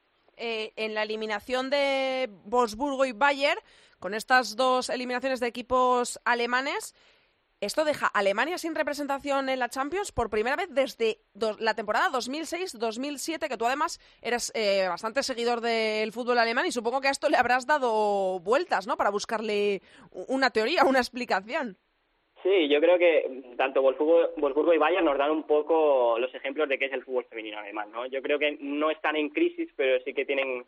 Eh, en la eliminación de Wolfsburgo y Bayern, con estas dos eliminaciones de equipos alemanes, esto deja a Alemania sin representación en la Champions por primera vez desde do, la temporada dos mil seis dos mil siete, que tú además eras eh, bastante seguidor del fútbol alemán y supongo que a esto le habrás dado vueltas, ¿no? Para buscarle una teoría, una explicación. Sí, yo creo que tanto Wolfsburgo, Wolfsburgo y Bayern nos dan un poco los ejemplos de qué es el fútbol femenino alemán, ¿no? Yo creo que no están en crisis, pero sí que tienen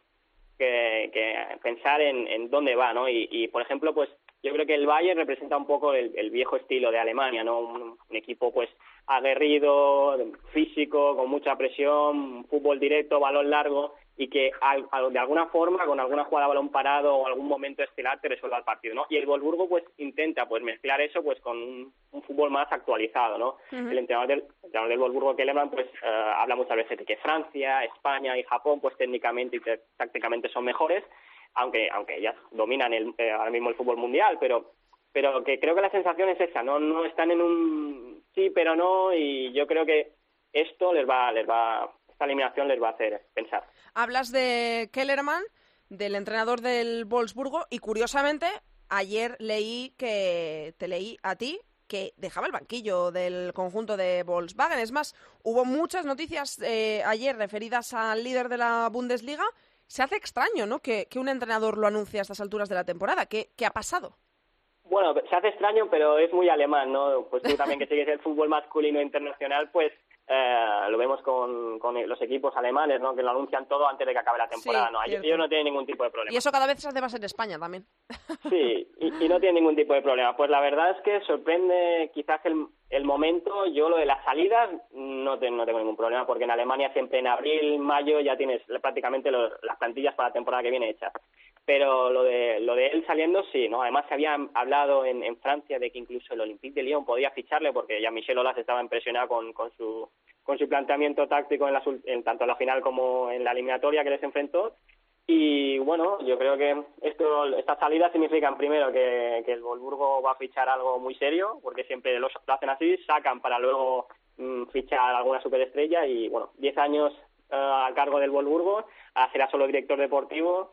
que, que pensar en, en dónde va, ¿no? Y, y, por ejemplo, pues yo creo que el Bayern representa un poco el, el viejo estilo de Alemania, ¿no? Un, un equipo, pues, aguerrido, físico, con mucha presión, fútbol directo, balón largo, y que al, al, de alguna forma, con alguna jugada de balón parado o algún momento estelar, te resuelva el partido, ¿no? Y el Wolfsburgo, pues, intenta pues mezclar eso pues con un, un fútbol más actualizado, ¿no? Uh-huh. El entrenador del, el entrenador del Wolfsburgo, Kellerman, pues, uh, habla muchas veces de que Francia, España y Japón, pues, técnicamente y t- tácticamente son mejores, aunque aunque ellas dominan el, eh, ahora mismo el fútbol mundial, pero pero que creo que la sensación es esa, no no están en un sí pero no, y yo creo que esto les va les va esta eliminación les va a hacer pensar. Hablas de Kellerman, del entrenador del Wolfsburgo, y curiosamente ayer leí que te leí a ti que dejaba el banquillo del conjunto de Volkswagen. Es más, hubo muchas noticias eh, ayer referidas al líder de la Bundesliga. Se hace extraño, ¿no?, que, que un entrenador lo anuncie a estas alturas de la temporada. ¿Qué, qué ha pasado? Bueno, se hace extraño, pero es muy alemán, ¿no? Pues tú también, que sigues el fútbol masculino internacional, pues eh, lo vemos con, con los equipos alemanes, ¿no? Que lo anuncian todo antes de que acabe la temporada, sí, ¿no? Ellos, ellos no tienen ningún tipo de problema. Y eso cada vez se hace más en España también. Sí, y, y no tienen ningún tipo de problema. Pues la verdad es que sorprende quizás el, el momento. Yo lo de las salidas no, te, no tengo ningún problema, porque en Alemania siempre en abril, mayo ya tienes prácticamente los, las plantillas para la temporada que viene hechas. Pero lo de lo de él saliendo, sí, ¿no? Además se había hablado en, en Francia de que incluso el Olympique de Lyon podía ficharle, porque Jean-Michel Aulas estaba impresionado con, con su con su planteamiento táctico en, la, en tanto en la final como en la eliminatoria que les enfrentó. Y bueno, yo creo que esto estas salidas significan primero que, que el Wolfsburgo va a fichar algo muy serio, porque siempre lo, lo hacen así, sacan para luego mmm, fichar alguna superestrella, y bueno, diez años uh, a cargo del Wolfsburgo, será solo director deportivo,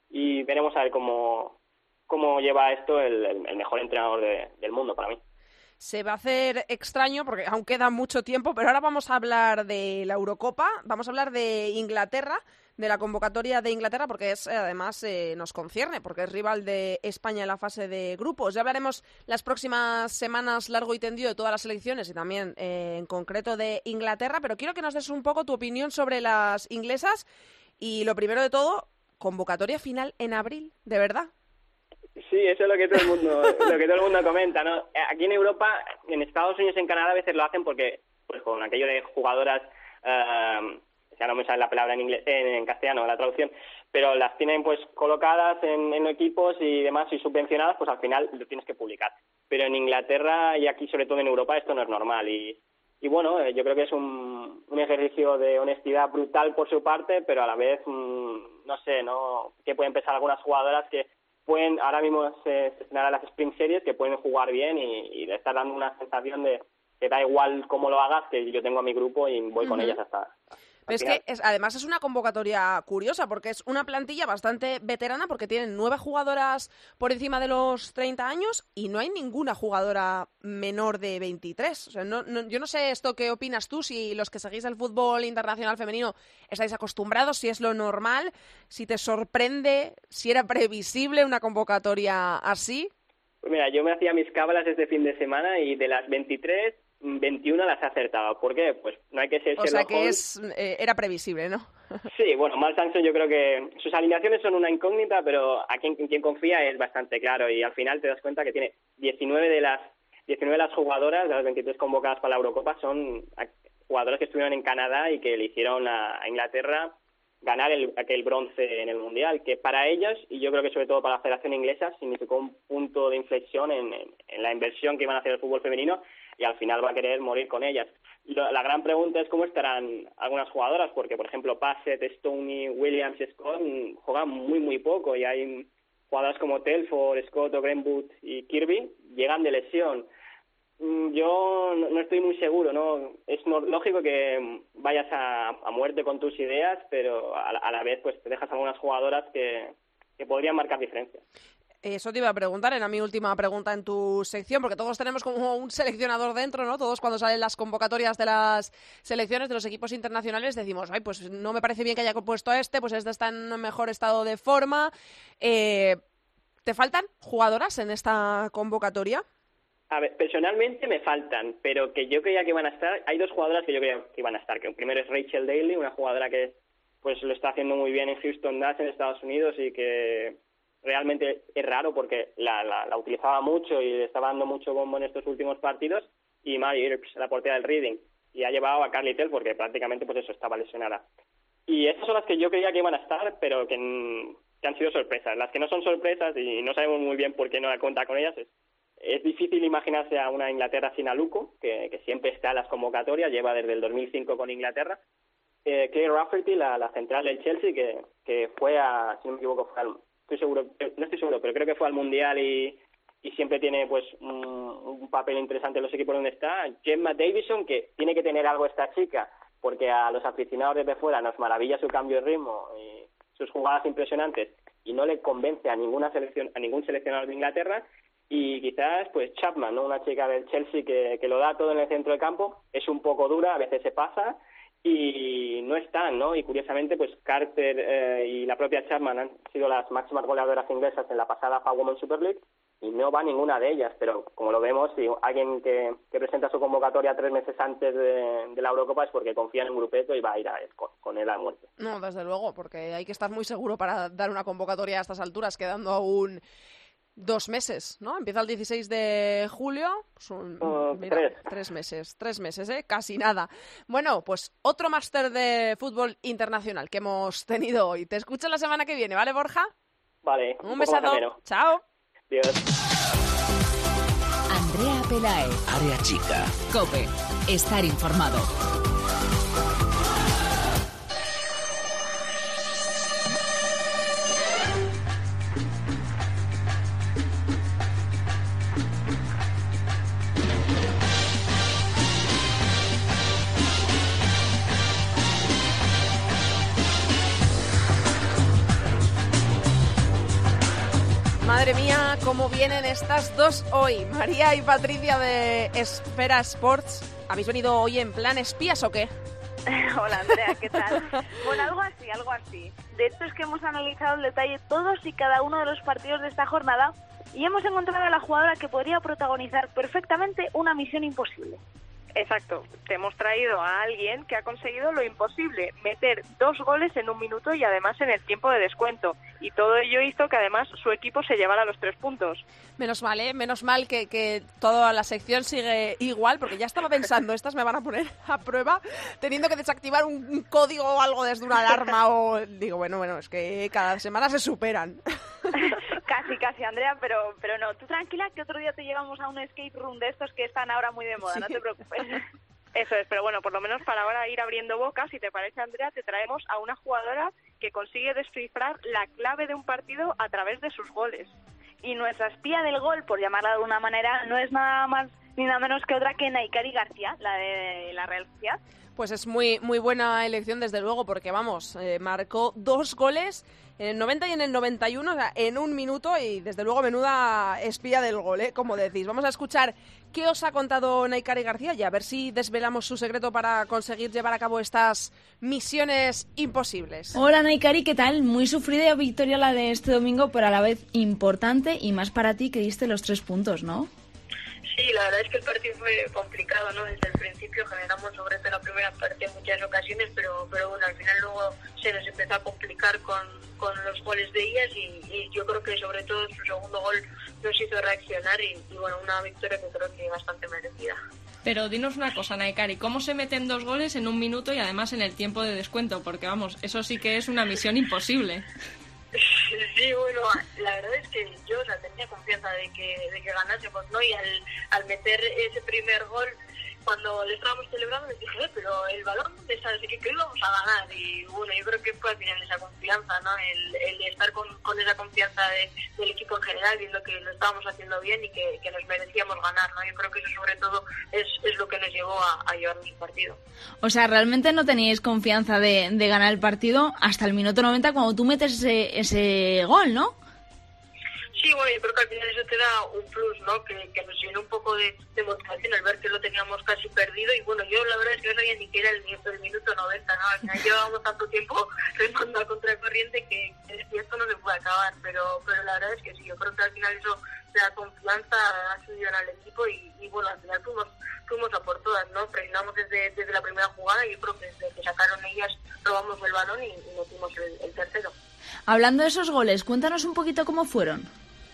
y veremos a ver cómo, cómo lleva esto el, el, el mejor entrenador de, del mundo para mí. Se va a hacer extraño porque aún queda mucho tiempo, pero ahora vamos a hablar de la Eurocopa, vamos a hablar de Inglaterra, de la convocatoria de Inglaterra, porque es además eh, nos concierne, porque es rival de España en la fase de grupos. Ya hablaremos las próximas semanas largo y tendido de todas las selecciones y también eh, en concreto de Inglaterra, pero quiero que nos des un poco tu opinión sobre las inglesas. Y lo primero de todo, convocatoria final en abril, ¿de verdad? Sí, eso es lo que todo el mundo lo que todo el mundo comenta, ¿no? Aquí en Europa, en Estados Unidos, en Canadá, a veces lo hacen porque, pues con aquello de jugadoras, uh, ya no me sale la palabra en inglés, en, en castellano, la traducción, pero las tienen pues colocadas en, en equipos y demás y subvencionadas, pues al final lo tienes que publicar. Pero en Inglaterra y aquí, sobre todo en Europa, esto no es normal, y y bueno, eh, yo creo que es un, un ejercicio de honestidad brutal por su parte, pero a la vez, mmm, no sé, no que pueden pensar algunas jugadoras que pueden, ahora mismo se, se estrenarán las Spring Series, que pueden jugar bien y, y le está dando una sensación de que da igual cómo lo hagas, que yo tengo a mi grupo y voy uh-huh. con ellas hasta... Pero es que es, además es una convocatoria curiosa porque es una plantilla bastante veterana porque tienen nueve jugadoras por encima de los treinta años y no hay ninguna jugadora menor de veintitrés. O sea, no, no, yo no sé esto qué opinas tú, si los que seguís el fútbol internacional femenino estáis acostumbrados, si es lo normal, si te sorprende, si era previsible una convocatoria así. Pues mira, yo me hacía mis cábalas este fin de semana y de las veintitrés... veintiuna las ha acertado. ¿Por qué? Pues no hay que ser... O sea que es, eh, era previsible, ¿no? Sí, bueno, Mal Sampson yo creo que sus alineaciones son una incógnita, pero a quien, quien confía es bastante claro y al final te das cuenta que tiene diecinueve de las diecinueve de las jugadoras, de las veintitrés convocadas para la Eurocopa, son jugadoras que estuvieron en Canadá y que le hicieron a, a Inglaterra ganar el, aquel bronce en el Mundial, que para ellos, y yo creo que sobre todo para la Federación Inglesa, significó un punto de inflexión en, en, en la inversión que iban a hacer el fútbol femenino y al final va a querer morir con ellas. La gran pregunta es cómo estarán algunas jugadoras, porque, por ejemplo, Bassett, Stoney, Williams y Scott juegan muy, muy poco, y hay jugadoras como Telford, Scott, Greenwood y Kirby llegan de lesión. Yo no estoy muy seguro, ¿no? Es no, lógico que vayas a, a muerte con tus ideas, pero a, a la vez pues te dejas algunas jugadoras que, que podrían marcar diferencias. Eso te iba a preguntar, era mi última pregunta en tu sección, porque todos tenemos como un seleccionador dentro, ¿no? Todos cuando salen las convocatorias de las selecciones de los equipos internacionales decimos, ay, pues no me parece bien que haya puesto a este, pues este está en mejor estado de forma. Eh, ¿Te faltan jugadoras en esta convocatoria? A ver, personalmente me faltan, pero que yo creía que iban a estar, hay dos jugadoras que yo creía que iban a estar, que el primero es Rachel Daly, una jugadora que pues lo está haciendo muy bien en Houston Dash en Estados Unidos y que realmente es raro porque la, la, la utilizaba mucho y le estaba dando mucho bombo en estos últimos partidos, y Mary Earps, la portera del Reading, y ha llevado a Carly Tell porque prácticamente pues eso, estaba lesionada. Y estas son las que yo creía que iban a estar, pero que, que han sido sorpresas. Las que no son sorpresas y no sabemos muy bien por qué no da cuenta con ellas es, es difícil imaginarse a una Inglaterra sin Aluko, que, que siempre está en las convocatorias, lleva desde el dos mil cinco con Inglaterra. Eh, Claire Rafferty, la, la central del Chelsea, que, que fue a, si no me equivoco, fue al, estoy seguro, no estoy seguro, pero creo que fue al Mundial y, y siempre tiene pues un, un papel interesante en los equipos donde está. Gemma Davison, que tiene que tener algo esta chica, porque a los aficionados desde fuera nos maravilla su cambio de ritmo y sus jugadas impresionantes, y no le convence a ninguna selección, a ningún seleccionador de Inglaterra. Y quizás pues Chapman, ¿no? Una chica del Chelsea que, que lo da todo en el centro del campo, es un poco dura, a veces se pasa y no están, ¿no? Y curiosamente pues Carter eh, y la propia Chapman han sido las máximas goleadoras inglesas en la pasada F A Women's Super League y no va ninguna de ellas, pero como lo vemos, si alguien que, que presenta su convocatoria tres meses antes de, de la Eurocopa es porque confía en un grupeto y va a ir a él, con, con él a muerte. No, desde luego, porque hay que estar muy seguro para dar una convocatoria a estas alturas, quedando aún dos meses, ¿no? Empieza el dieciséis de julio, son uh, mira, tres. tres meses, tres meses, ¿eh? Casi nada. Bueno, pues otro máster de fútbol internacional que hemos tenido hoy. Te escucho la semana que viene, ¿vale, Borja? Vale. Un, un besazo. Chao. Adiós. Andrea Pelae. Área chica. COPE. Estar informado. Madre mía, cómo vienen estas dos hoy. María y Patricia de Esfera Sports. ¿Habéis venido hoy en plan espías o qué? Hola Andrea, ¿qué tal? Bueno, algo así, algo así. De hecho es que hemos analizado en detalle todos y cada uno de los partidos de esta jornada y hemos encontrado a la jugadora que podría protagonizar perfectamente una misión imposible. Exacto, te hemos traído a alguien que ha conseguido lo imposible, meter dos goles en un minuto y además en el tiempo de descuento. Y todo ello hizo que además su equipo se llevara los tres puntos. Menos mal, ¿eh? Menos mal que, que toda la sección sigue igual, porque ya estaba pensando, estas me van a poner a prueba teniendo que desactivar un, un código o algo desde una alarma o... Digo, bueno, bueno, es que cada semana se superan. Casi, casi, Andrea, pero pero no. Tú tranquila que otro día te llevamos a un escape room de estos que están ahora muy de moda, sí. No te preocupes. Eso es, pero bueno, por lo menos para ahora ir abriendo boca, si te parece, Andrea, te traemos a una jugadora que consigue descifrar la clave de un partido a través de sus goles. Y nuestra espía del gol, por llamarla de alguna manera, no es nada más ni nada menos que otra que Naikari García, la de la Real Sociedad. Pues es muy muy buena elección, desde luego, porque vamos, eh, marcó dos goles en el noventa y en el noventa y uno, o sea, en un minuto, y desde luego menuda espía del gol, ¿eh? Como decís. Vamos a escuchar qué os ha contado Naikari García y a ver si desvelamos su secreto para conseguir llevar a cabo estas misiones imposibles. Hola Naikari, ¿qué tal? Muy sufrida victoria la de este domingo, pero a la vez importante, y más para ti que diste los tres puntos, ¿no? Sí, la verdad es que el partido fue complicado, ¿no? Desde el principio generamos sobre todo en la primera parte en muchas ocasiones, pero pero bueno, al final luego se nos empezó a complicar con, con los goles de ellas y, y yo creo que sobre todo su segundo gol nos hizo reaccionar y, y bueno, una victoria que creo que bastante merecida. Pero dinos una cosa, Naikari, ¿cómo se meten dos goles en un minuto y además en el tiempo de descuento? Porque vamos, eso sí que es una misión imposible. Sí, bueno, la verdad es que yo o sea, tenía confianza de que, de que ganásemos, ¿no? Y al, al meter ese primer gol, cuando le estábamos celebrando, les dije, eh, pero el balón, ¿dónde está? Así que creo que íbamos a ganar. Y bueno, yo creo que fue al final esa confianza, ¿no? El, el estar con, con esa confianza de, del equipo en general, viendo que lo estábamos haciendo bien y que, que nos merecíamos ganar, ¿no? Yo creo que eso sobre todo es, es lo que nos llevó a, a llevarnos el partido. O sea, realmente no teníais confianza de, de ganar el partido hasta el minuto noventa cuando tú metes ese, ese gol, ¿no? Sí, bueno, yo creo que al final eso te da un plus, ¿no? Que, que nos llenó un poco de, de motivación al ver que lo teníamos casi perdido. Y bueno, yo la verdad es que no sabía ni que era el minuto, el minuto noventa, ¿no? Al final llevábamos tanto tiempo remando a contracorriente que, que esto no se puede acabar. Pero pero la verdad es que sí, yo creo que al final eso te da confianza, ha subido al equipo y, y bueno, al final fuimos, fuimos a por todas, ¿no? Presionamos desde, desde la primera jugada y yo creo que desde que sacaron ellas robamos el balón y, y metimos el, el tercero. Hablando de esos goles, cuéntanos un poquito cómo fueron.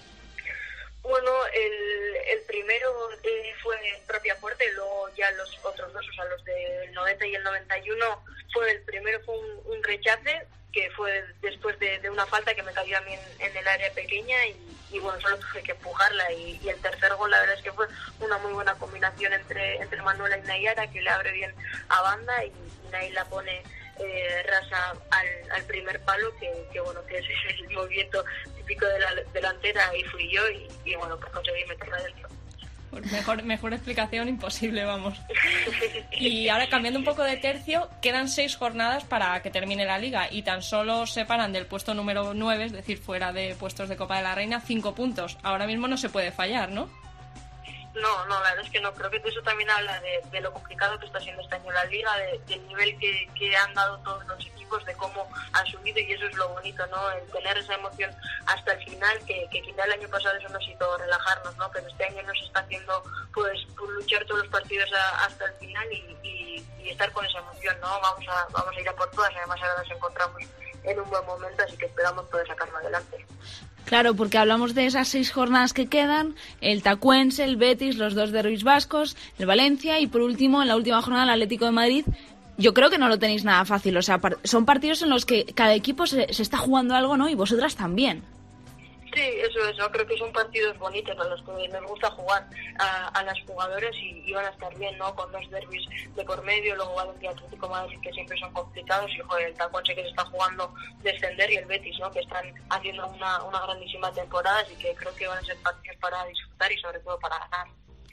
Bueno, el, el primero eh, fue en propia puerta y luego ya los otros dos, o sea, los del noventa y el noventa y uno, fue el primero fue un, un rechace que fue después de, de una falta que me cayó a mí en, en el área pequeña y, y bueno, solo tuve que empujarla y, y el tercer gol la verdad es que fue una muy buena combinación entre, entre Manuela y Nayara, que le abre bien a banda y, y Nay la pone Eh, rasa al, al primer palo, que, que bueno, que es el movimiento típico de la delantera, y fui yo y, y bueno, pues conseguí meterla dentro. Pues mejor, mejor explicación imposible, vamos. Y ahora, cambiando un poco de tercio, quedan seis jornadas para que termine la liga y tan solo separan del puesto número nueve, es decir, fuera de puestos de Copa de la Reina, cinco puntos. Ahora mismo no se puede fallar, ¿no? No, no, la verdad es que no. Creo que eso también habla de, de lo complicado que está siendo este año la Liga, de, del nivel que, que han dado todos los equipos, de cómo han subido, y eso es lo bonito, ¿no? El tener esa emoción hasta el final, que, que quizá el año pasado eso nos hizo relajarnos, ¿no? Pero este año nos está haciendo, pues, luchar todos los partidos a, hasta el final y, y, y estar con esa emoción, ¿no? Vamos a, vamos a ir a por todas, además ahora nos encontramos en un buen momento, así que esperamos poder sacarlo adelante. Claro, porque hablamos de esas seis jornadas que quedan, el Tacuense, el Betis, los dos derbis vascos, el Valencia y por último, en la última jornada, el Atlético de Madrid. Yo creo que no lo tenéis nada fácil, o sea, son partidos en los que cada equipo se, se está jugando algo, ¿no? Y vosotras también. Sí, eso es, yo creo que son partidos bonitos a los que nos gusta jugar a, a las jugadoras y, y van a estar bien, ¿no? Con dos derbis de por medio, luego Valencia, Atlético Madrid, que siempre son complicados, y joder, el Tacuense que se está jugando descender, y el Betis, ¿no? Que están haciendo una, una grandísima temporada, así que creo que van a ser partidos para disfrutar y sobre todo para ganar.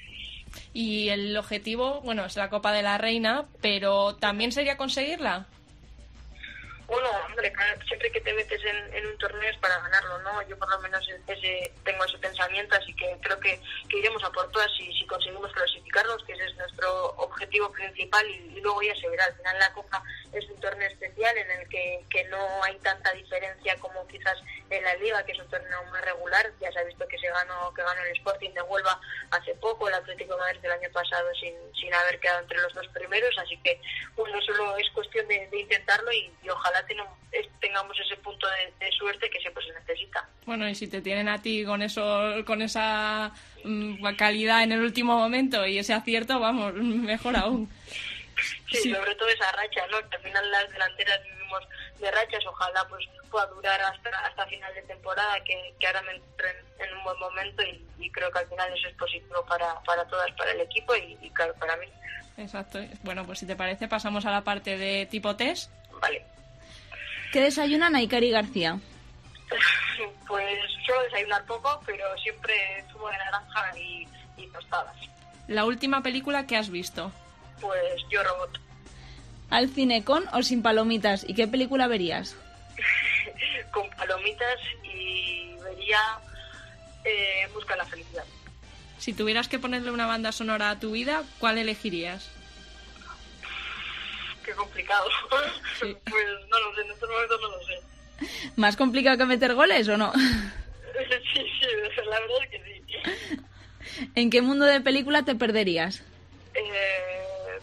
Y el objetivo, bueno, es la Copa de la Reina, pero ¿también sería conseguirla? Bueno, hombre, siempre que te metes en, en un torneo es para ganarlo, ¿no? Yo por lo menos ese, tengo ese pensamiento, así que creo que, que iremos a por todas si, si conseguimos clasificarnos, que ese es nuestro objetivo principal, y, y luego ya se verá. Al final la Copa es un torneo especial en el que, que no hay tanta diferencia como quizás en la Liga, que es un torneo más regular. Ya se ha visto que se ganó, que ganó el Sporting de Huelva hace poco, el Atlético de Madrid del año pasado sin, sin haber quedado entre los dos primeros, así que bueno, solo es cuestión de, de intentarlo y, y ojalá tengamos ese punto de, de suerte que siempre se necesita. Bueno, y si te tienen a ti con eso, con esa um, calidad en el último momento y ese acierto, vamos, mejor aún. Sí, sí, sobre todo esa racha, ¿no? Que al final las delanteras vivimos de rachas, ojalá pues pueda durar hasta hasta final de temporada, que, que ahora me entren en un buen momento y, y creo que al final eso es positivo para, para todas, para el equipo y, y claro, para mí. Exacto. Bueno, pues si te parece pasamos a la parte de tipo test. Vale. ¿Qué desayuna Naikari García? Pues suelo desayunar poco, pero siempre zumo de naranja y, y tostadas. La última película que has visto. Pues Yo Robot. ¿Al cine con o sin palomitas? ¿Y qué película verías? Con palomitas y vería eh, Busca la felicidad. Si tuvieras que ponerle una banda sonora a tu vida, ¿cuál elegirías? Qué complicado. Sí. Pues no lo sé, en estos momentos no lo sé. ¿Más complicado que meter goles o no? Sí, sí, la verdad es que sí. ¿En qué mundo de película te perderías? Eh,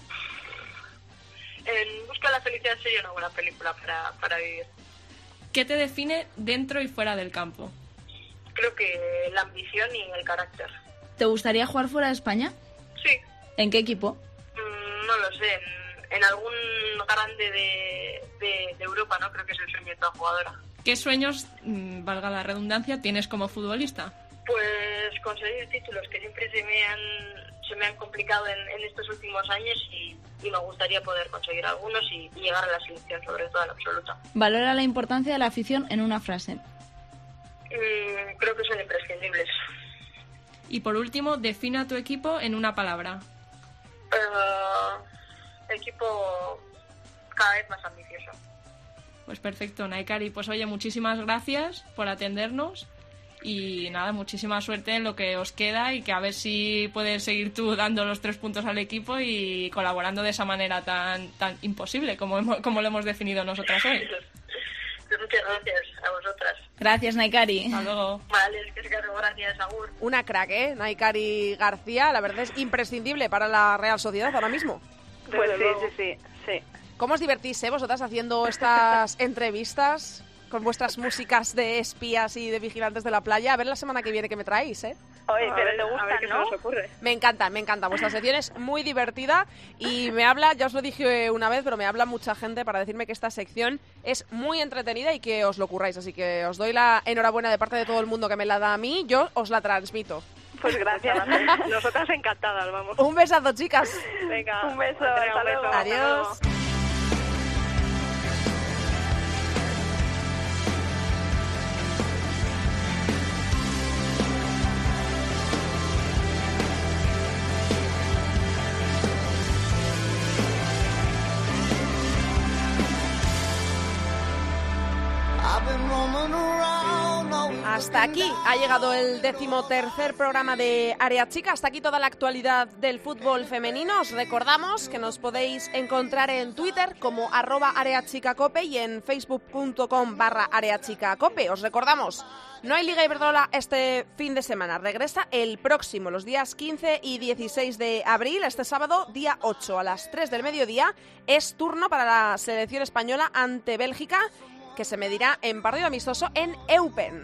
en Busca la felicidad sería una buena película para, para vivir. ¿Qué te define dentro y fuera del campo? Creo que la ambición y el carácter. ¿Te gustaría jugar fuera de España? Sí. ¿En qué equipo? Mm, no lo sé, en, en algún grande de, de, de Europa, ¿no? Creo que es el sueño de toda jugadora. ¿Qué sueños, mmm, valga la redundancia, tienes como futbolista? Pues conseguir títulos que siempre se me han, se me han complicado en, en estos últimos años y, y me gustaría poder conseguir algunos y, y llegar a la selección, sobre todo a la absoluta. Valora la importancia de la afición en una frase. Mm, creo que son imprescindibles. Y por último, define a tu equipo en una palabra. Uh, equipo cada vez más ambicioso. Pues perfecto, Naikari. Pues oye, muchísimas gracias por atendernos y nada, muchísima suerte en lo que os queda y que a ver si puedes seguir tú dando los tres puntos al equipo y colaborando de esa manera tan tan imposible como, hemos, como lo hemos definido nosotras hoy. Muchas gracias a vosotras. Gracias, Naikari. Hasta luego. Vale, es que claro, gracias, Agur. Una crack, ¿eh? Naikari García, la verdad es imprescindible para la Real Sociedad ahora mismo. Pues sí, sí, sí, sí. ¿Cómo os divertís, eh, vosotras haciendo estas entrevistas con vuestras músicas de espías y de vigilantes de la playa? A ver la semana que viene que me traéis, ¿eh? Oye, A pero ver, te a ver gusta, qué se ¿no? nos ocurre. Me encanta, me encanta. Vuestra sección es muy divertida y me habla, ya os lo dije una vez, pero me habla mucha gente para decirme que esta sección es muy entretenida y que os lo curráis. Así que os doy la enhorabuena de parte de todo el mundo que me la da a mí. Yo os la transmito. Pues gracias. Nosotras encantadas, vamos. Un besazo, chicas. Venga, un beso. Andrea, Hasta un beso. luego. Adiós. Hasta aquí ha llegado el decimotercer programa de Área Chica. Hasta aquí toda la actualidad del fútbol femenino. Os recordamos que nos podéis encontrar en Twitter como arroba areachicacope y en facebook.com barra areachicacope. Os recordamos, no hay Liga Iberdrola este fin de semana. Regresa el próximo, los días quince y dieciséis de abril. Este sábado, día ocho, a las tres del mediodía, es turno para la selección española ante Bélgica, que se medirá en partido amistoso en Eupen.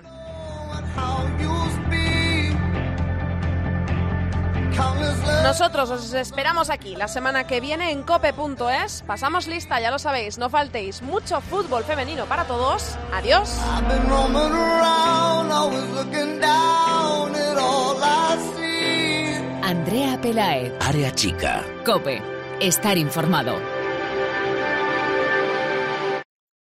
Nosotros os esperamos aquí la semana que viene en cope punto es. Pasamos lista, ya lo sabéis, no faltéis. Mucho fútbol femenino para todos. Adiós. Andrea Pelaez. Área Chica. Cope. Estar informado.